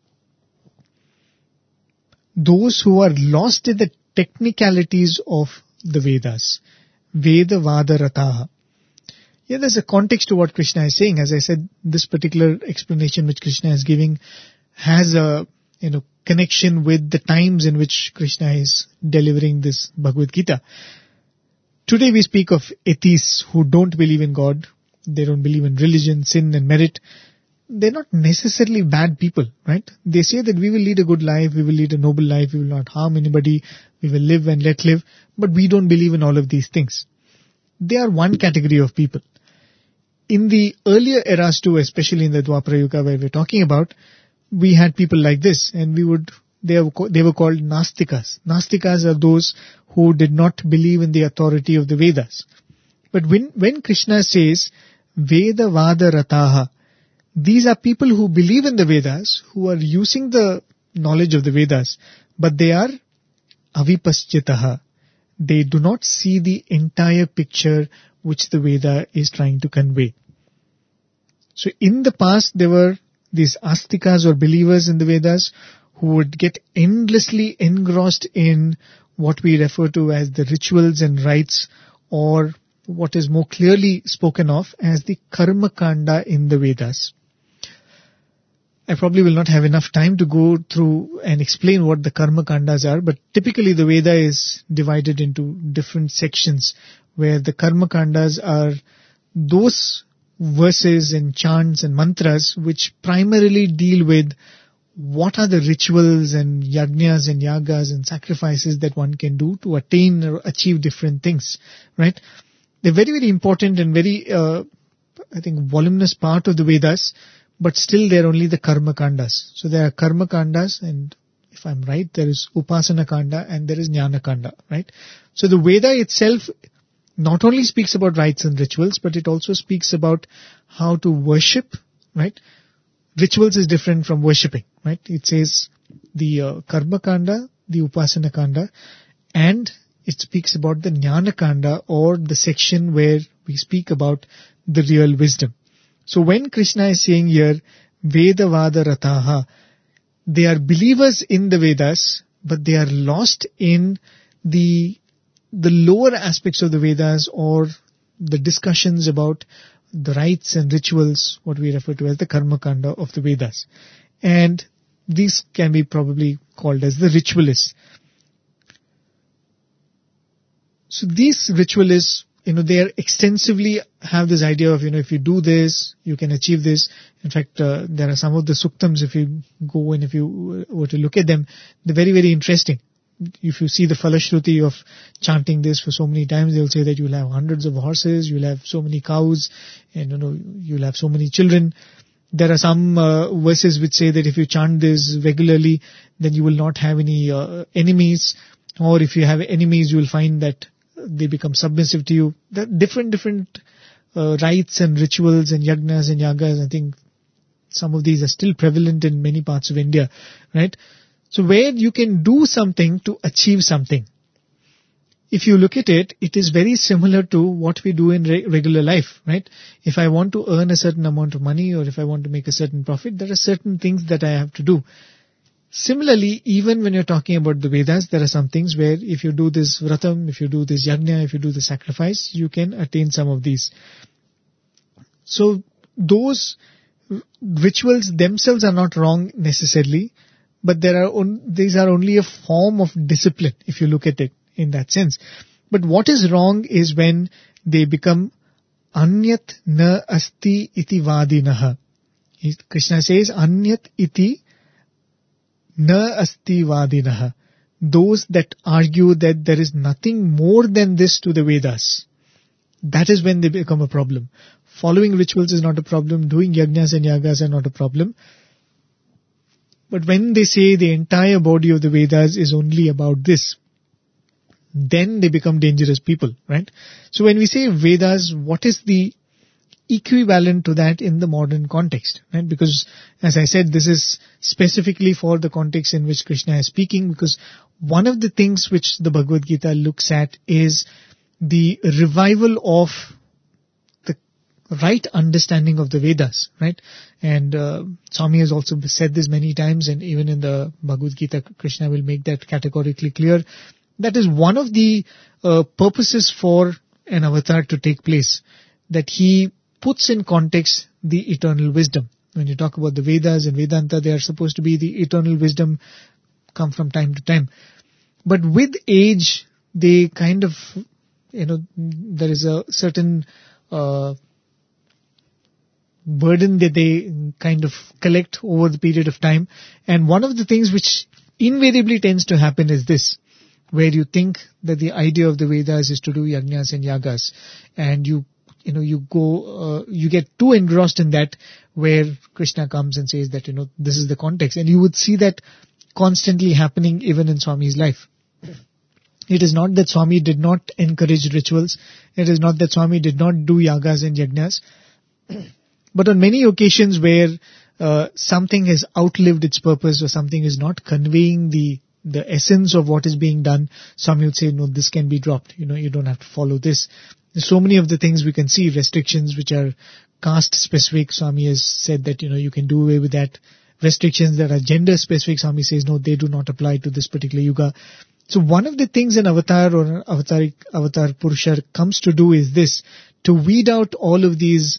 Those who are lost in the technicalities of the Vedas. Veda Vada Rataha. Here there's a context to what Krishna is saying. As I said, this particular explanation which Krishna is giving has a connection with the times in which Krishna is delivering this Bhagavad Gita. Today we speak of atheists who don't believe in God. They don't believe in religion, sin and merit. They're not necessarily bad people, right? They say that we will lead a good life, we will lead a noble life, we will not harm anybody, we will live and let live, but we don't believe in all of these things. They are one category of people. In the earlier eras too, especially in the Dwapara Yuga where we're talking about, we had people like this, and they were called Nastikas. Nastikas are those who did not believe in the authority of the Vedas. But when Krishna says, Veda Vada Rataha, these are people who believe in the Vedas, who are using the knowledge of the Vedas, but they are avipaschitaha. They do not see the entire picture which the Veda is trying to convey. So in the past, there were these astikas or believers in the Vedas who would get endlessly engrossed in what we refer to as the rituals and rites, or what is more clearly spoken of as the karma kanda in the Vedas. I probably will not have enough time to go through and explain what the karma kandas are, but typically the Veda is divided into different sections, where the karma kandas are those verses and chants and mantras which primarily deal with what are the rituals and yajnas and yagas and sacrifices that one can do to attain or achieve different things, right? They're very, very important and very, voluminous part of the Vedas, but still they're only the karma kandas. So there are karma kandas, and if I'm right, there is upasana kanda and there is jnana kanda, right? So the Veda itself not only speaks about rites and rituals, but it also speaks about how to worship, right? Rituals is different from worshipping, right? It says the karma kanda, the upasana kanda, and it speaks about the jnana kanda, or the section where we speak about the real wisdom. So when Krishna is saying here, Veda Vada Rataha, they are believers in the Vedas, but they are lost in the lower aspects of the Vedas, or the discussions about the rites and rituals, what we refer to as the karma kanda of the Vedas. And these can be probably called as the ritualists. So these ritualists, they are extensively have this idea of, if you do this, you can achieve this. In fact, there are some of the suktams, if you go and if you were to look at them, they're very, very interesting. If you see the Falashruti of chanting this for so many times, they'll say that you'll have hundreds of horses, you'll have so many cows, and you'll have so many children. There are some verses which say that if you chant this regularly, then you will not have any enemies, or if you have enemies, you will find that they become submissive to you. There are different rites and rituals and yagnas and yagas. I think some of these are still prevalent in many parts of India, right? So where you can do something to achieve something. If you look at it, it is very similar to what we do in regular life, right? If I want to earn a certain amount of money, or if I want to make a certain profit, there are certain things that I have to do. Similarly, even when you're talking about the Vedas, there are some things where if you do this vratam, if you do this yajna, if you do the sacrifice, you can attain some of these. So those rituals themselves are not wrong necessarily, but these are only a form of discipline, if you look at it in that sense. But what is wrong is when they become anyat na asti iti vadinaha. Krishna says anyat iti na asti vadinaha. Those that argue that there is nothing more than this to the Vedas. That is when they become a problem. Following rituals is not a problem. Doing yajnas and yagas are not a problem. But when they say the entire body of the Vedas is only about this, then they become dangerous people, right? So when we say Vedas, what is the equivalent to that in the modern context, right? Because as I said, this is specifically for the context in which Krishna is speaking, because one of the things which the Bhagavad Gita looks at is the revival of the right understanding of the Vedas, right? And Swami has also said this many times, and even in the Bhagavad Gita, Krishna will make that categorically clear. That is one of the purposes for an avatar to take place, that he puts in context the eternal wisdom. When you talk about the Vedas and Vedanta, they are supposed to be the eternal wisdom, come from time to time. But with age, they kind of, there is a certain burden that they kind of collect over the period of time. And one of the things which invariably tends to happen is this, where you think that the idea of the Vedas is to do yajnas and yagas, and you get too engrossed in that, where Krishna comes and says that, this is the context. And you would see that constantly happening even in Swami's life. It is not that Swami did not encourage rituals. It is not that Swami did not do yagas and yajnas. But on many occasions where something has outlived its purpose, or something is not conveying the essence of what is being done, Swami would say, no, this can be dropped. You don't have to follow this. There's so many of the things we can see, restrictions which are caste specific. Swami has said that, you can do away with that. Restrictions that are gender specific, Swami says, no, they do not apply to this particular yuga. So one of the things an avatar or an avatar Purusha comes to do is this, to weed out all of these,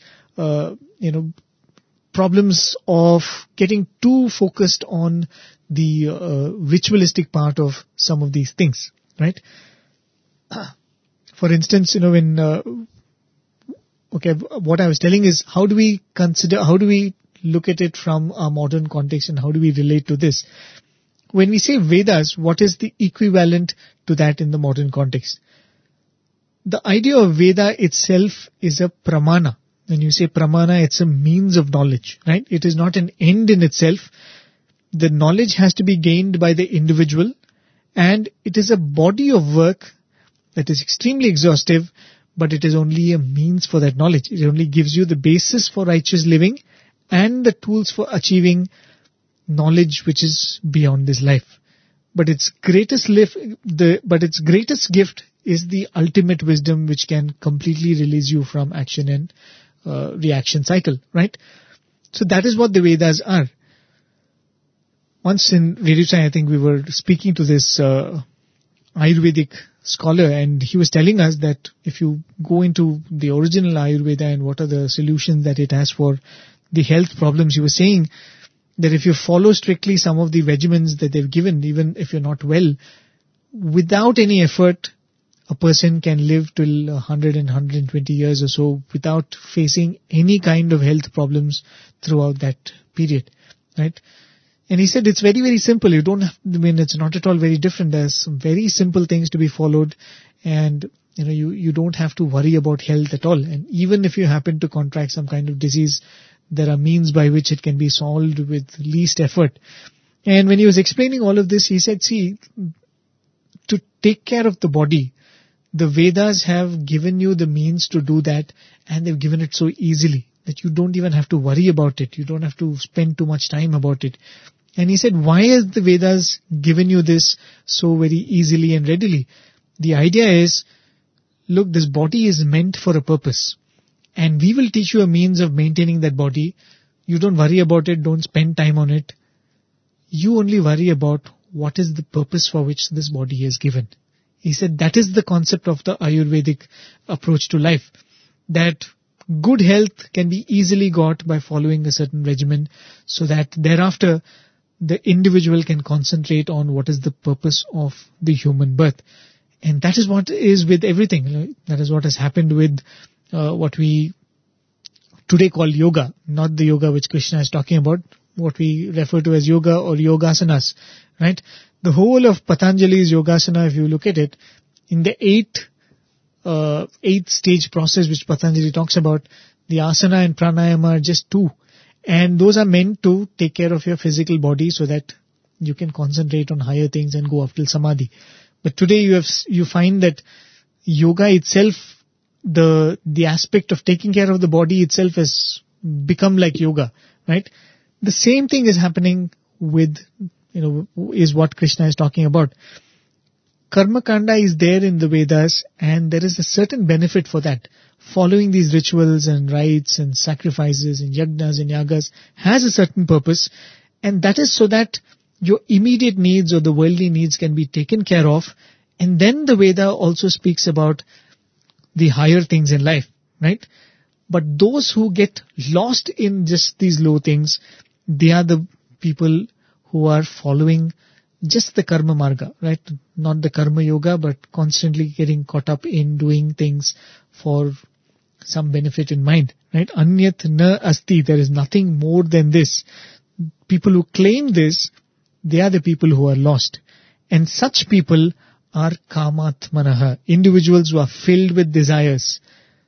problems of getting too focused on the ritualistic part of some of these things, right? For instance, when what I was telling is, how do we look at it from our modern context, and how do we relate to this? When we say Vedas, what is the equivalent to that in the modern context? The idea of Veda itself is a pramana. when you say pramana, it's a means of knowledge, right? It is not an end in itself. The knowledge has to be gained by the individual, and it is a body of work that is extremely exhaustive, but it is only a means for that knowledge. It only gives you the basis for righteous living and the tools for achieving knowledge which is beyond this life. But its greatest gift is the ultimate wisdom, which can completely release you from action and reaction cycle, right? So that is what the Vedas are. Once in Radio Chai, I think we were speaking to this Ayurvedic scholar, and he was telling us that if you go into the original Ayurveda and what are the solutions that it has for the health problems, he was saying that if you follow strictly some of the regimens that they've given, even if you're not well, without any effort, a person can live till 100 and 120 years or so without facing any kind of health problems throughout that period, right? And he said it's very, very simple. You don't have, it's not at all very different. There's some very simple things to be followed, and you don't have to worry about health at all. And even if you happen to contract some kind of disease, there are means by which it can be solved with least effort. And when he was explaining all of this, he said, see, to take care of the body, the Vedas have given you the means to do that, and they've given it so easily that you don't even have to worry about it. You don't have to spend too much time about it. And he said, why has the Vedas given you this so very easily and readily? The idea is, look, this body is meant for a purpose, and we will teach you a means of maintaining that body. You don't worry about it, don't spend time on it. You only worry about what is the purpose for which this body is given. He said that is the concept of the Ayurvedic approach to life, that good health can be easily got by following a certain regimen, so that thereafter the individual can concentrate on what is the purpose of the human birth. And that is what is with everything. That is what has happened with what we today call yoga, not the yoga which Krishna is talking about, what we refer to as yoga or yogasanas, right? The whole of Patanjali's yogasana, if you look at it, in the eighth stage process which Patanjali talks about, the asana and pranayama are just two. And those are meant to take care of your physical body so that you can concentrate on higher things and go up till samadhi. But today you find that yoga itself, the aspect of taking care of the body itself has become like yoga, right? The same thing is happening with, is what Krishna is talking about. Karma Kanda is there in the Vedas, and there is a certain benefit for that. Following these rituals and rites and sacrifices and yajnas and yagas has a certain purpose, and that is so that your immediate needs or the worldly needs can be taken care of. And then the Veda also speaks about the higher things in life, right? But those who get lost in just these low things, they are the people who are following just the karma marga, right? Not the karma yoga, but constantly getting caught up in doing things for some benefit in mind, right? Anyat na asti, there is nothing more than this. People who claim this, they are the people who are lost. And such people are kamatmanaha, individuals who are filled with desires.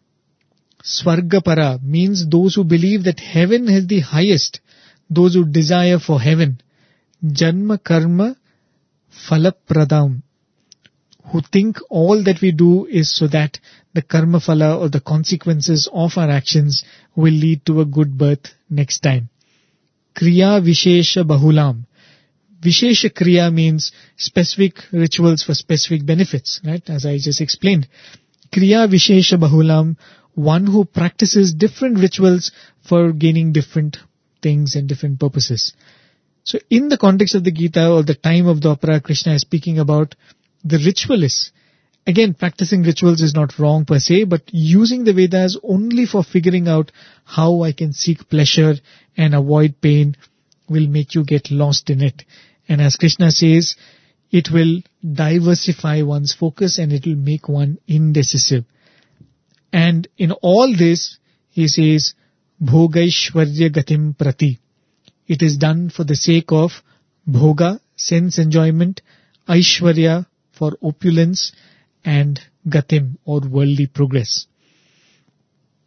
Swargapara means those who believe that heaven is the highest, those who desire for heaven. Janma karma falapradam, who think all that we do is so that the karma phala or the consequences of our actions will lead to a good birth next time. Kriya Vishesha Bahulam. Vishesha Kriya means specific rituals for specific benefits, right? As I just explained. Kriya Vishesha Bahulam, one who practices different rituals for gaining different things and different purposes. So in the context of the Gita or the time of the opera, Krishna is speaking about the ritualists. Again, practicing rituals is not wrong per se, but using the Vedas only for figuring out how I can seek pleasure and avoid pain will make you get lost in it. And as Krishna says, it will diversify one's focus and it will make one indecisive. And in all this, he says, Bhogaishwarya Gatim Prati. It is done for the sake of bhoga, sense enjoyment, aishwarya, for opulence, and gatim, or worldly progress.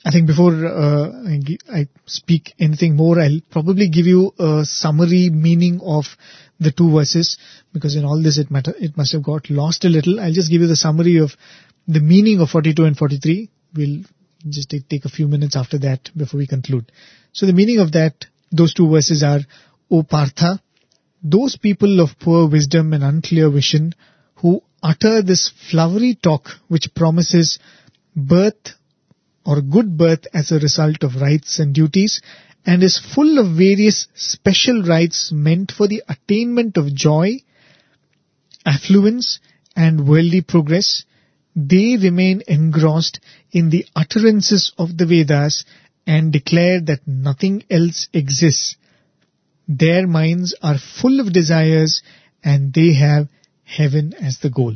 I think before I speak anything more, I'll probably give you a summary meaning of the two verses, because in all this it must have got lost a little. I'll just give you the summary of the meaning of 42 and 43. We'll just take a few minutes after that before we conclude. So the meaning of those two verses are, O Partha, those people of poor wisdom and unclear vision who utter this flowery talk which promises birth or good birth as a result of rights and duties, and is full of various special rites meant for the attainment of joy, affluence, and worldly progress, they remain engrossed in the utterances of the Vedas and declare that nothing else exists. Their minds are full of desires and they have heaven as the goal.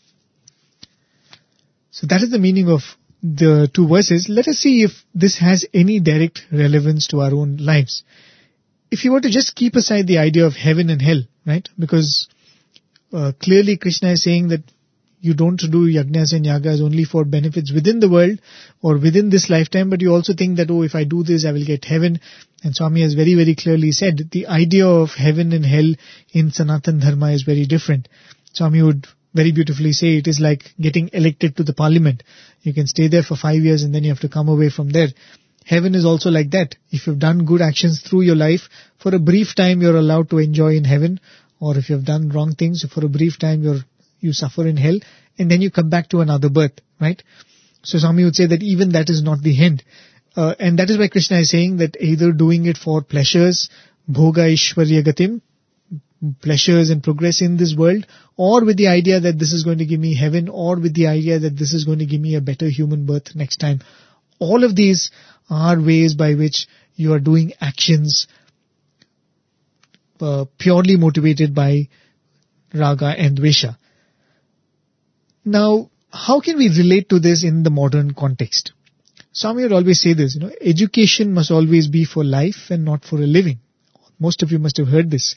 So that is the meaning of the two verses. Let us see if this has any direct relevance to our own lives. If you were to just keep aside the idea of heaven and hell, right? Because clearly Krishna is saying that you don't do yajnas and yagas only for benefits within the world or within this lifetime, but you also think that, if I do this, I will get heaven. And Swami has very, very clearly said the idea of heaven and hell in Sanatan Dharma is very different. Swami would very beautifully say it is like getting elected to the parliament. You can stay there for 5 years and then you have to come away from there. Heaven is also like that. If you've done good actions through your life, for a brief time you're allowed to enjoy in heaven, or if you've done wrong things, for a brief time you suffer in hell, and then you come back to another birth, right? So Swami would say that even that is not the end. And that is why Krishna is saying that either doing it for pleasures, bhoga ishwarya gatim, pleasures and progress in this world, or with the idea that this is going to give me heaven, or with the idea that this is going to give me a better human birth next time. All of these are ways by which you are doing actions purely motivated by raga and dvesha. Now, how can we relate to this in the modern context? Swami would always say this, education must always be for life and not for a living. Most of you must have heard this.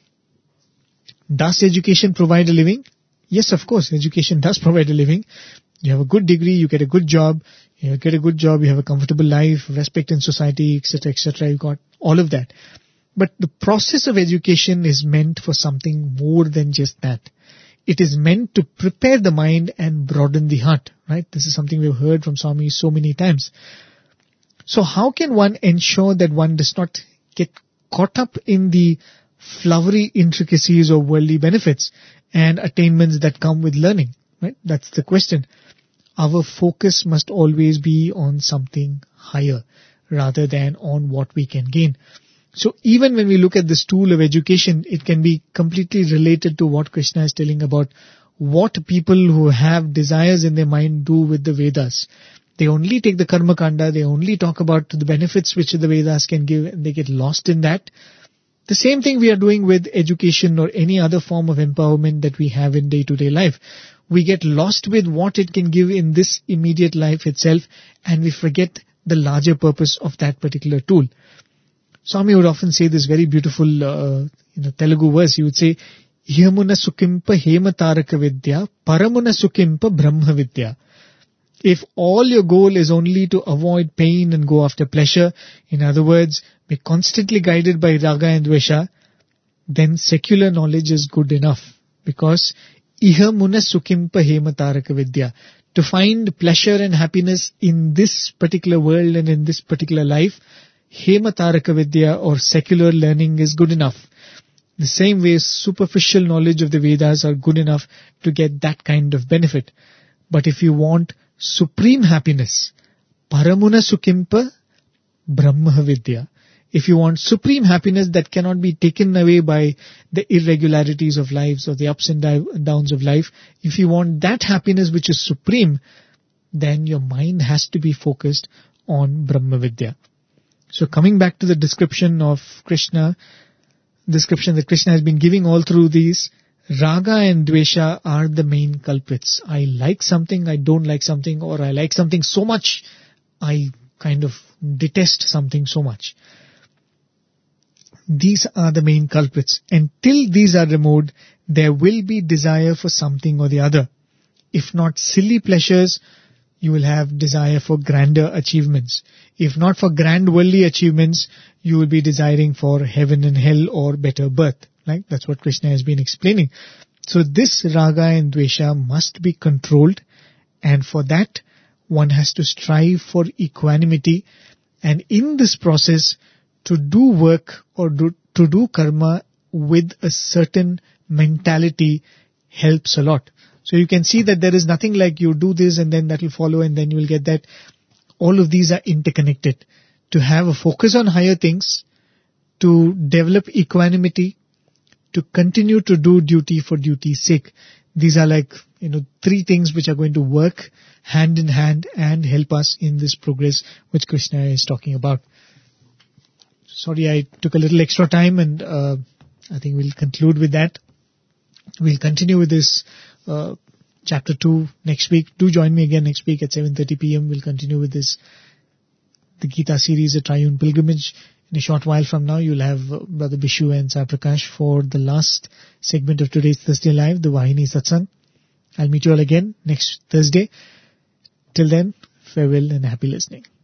Does education provide a living? Yes, of course, education does provide a living. You have a good degree, you get a good job, you have a comfortable life, respect in society, etc., etc. You got all of that. But the process of education is meant for something more than just that. It is meant to prepare the mind and broaden the heart, right? This is something we've heard from Swami so many times. So how can one ensure that one does not get caught up in the flowery intricacies of worldly benefits and attainments that come with learning, right? That's the question. Our focus must always be on something higher rather than on what we can gain. So even when we look at this tool of education, it can be completely related to what Krishna is telling about what people who have desires in their mind do with the Vedas. They only take the Karma Kanda, they only talk about the benefits which the Vedas can give, and they get lost in that. The same thing we are doing with education or any other form of empowerment that we have in day-to-day life. We get lost with what it can give in this immediate life itself, and we forget the larger purpose of that particular tool. Swami would often say this very beautiful Telugu verse. He would say, Ihamuna sukimpa hema taraka vidya, paramuna sukimpa brahma vidya. If all your goal is only to avoid pain and go after pleasure, in other words, be constantly guided by raga and dvesha, then secular knowledge is good enough. Because Ihamuna sukimpa hema taraka vidya. To find pleasure and happiness in this particular world and in this particular life, Hema Taraka Vidya or secular learning is good enough. The same way superficial knowledge of the Vedas are good enough to get that kind of benefit. But if you want supreme happiness, Paramuna Sukimpa Brahma Vidya. If you want supreme happiness that cannot be taken away by the irregularities of lives or the ups and downs of life, if you want that happiness which is supreme, then your mind has to be focused on Brahma Vidya. So coming back to the description of Krishna, description that Krishna has been giving all through these, raga and dvesha are the main culprits. I like something, I don't like something, or I like something so much, I kind of detest something so much. These are the main culprits. Until these are removed, there will be desire for something or the other. If not silly pleasures, you will have desire for grander achievements. If not for grand worldly achievements, you will be desiring for heaven and hell or better birth. Right? That's what Krishna has been explaining. So this raga and dvesha must be controlled, and for that one has to strive for equanimity, and in this process to do work or to do karma with a certain mentality helps a lot. So you can see that there is nothing like you do this and then that will follow and then you will get that. All of these are interconnected. To have a focus on higher things, to develop equanimity, to continue to do duty for duty's sake. These are like, three things which are going to work hand in hand and help us in this progress which Krishna is talking about. Sorry, I took a little extra time, and I think we'll conclude with that. We'll continue with this chapter 2 next week. Do join me again next week at 7:30 p.m. We'll continue with this, the Gita series, A Triune Pilgrimage. In a short while from now, you'll have Brother Bishu and Sai Prakash for the last segment of today's Thursday Live, the Vahini Satsang. I'll meet you all again next Thursday. Till then, farewell and happy listening.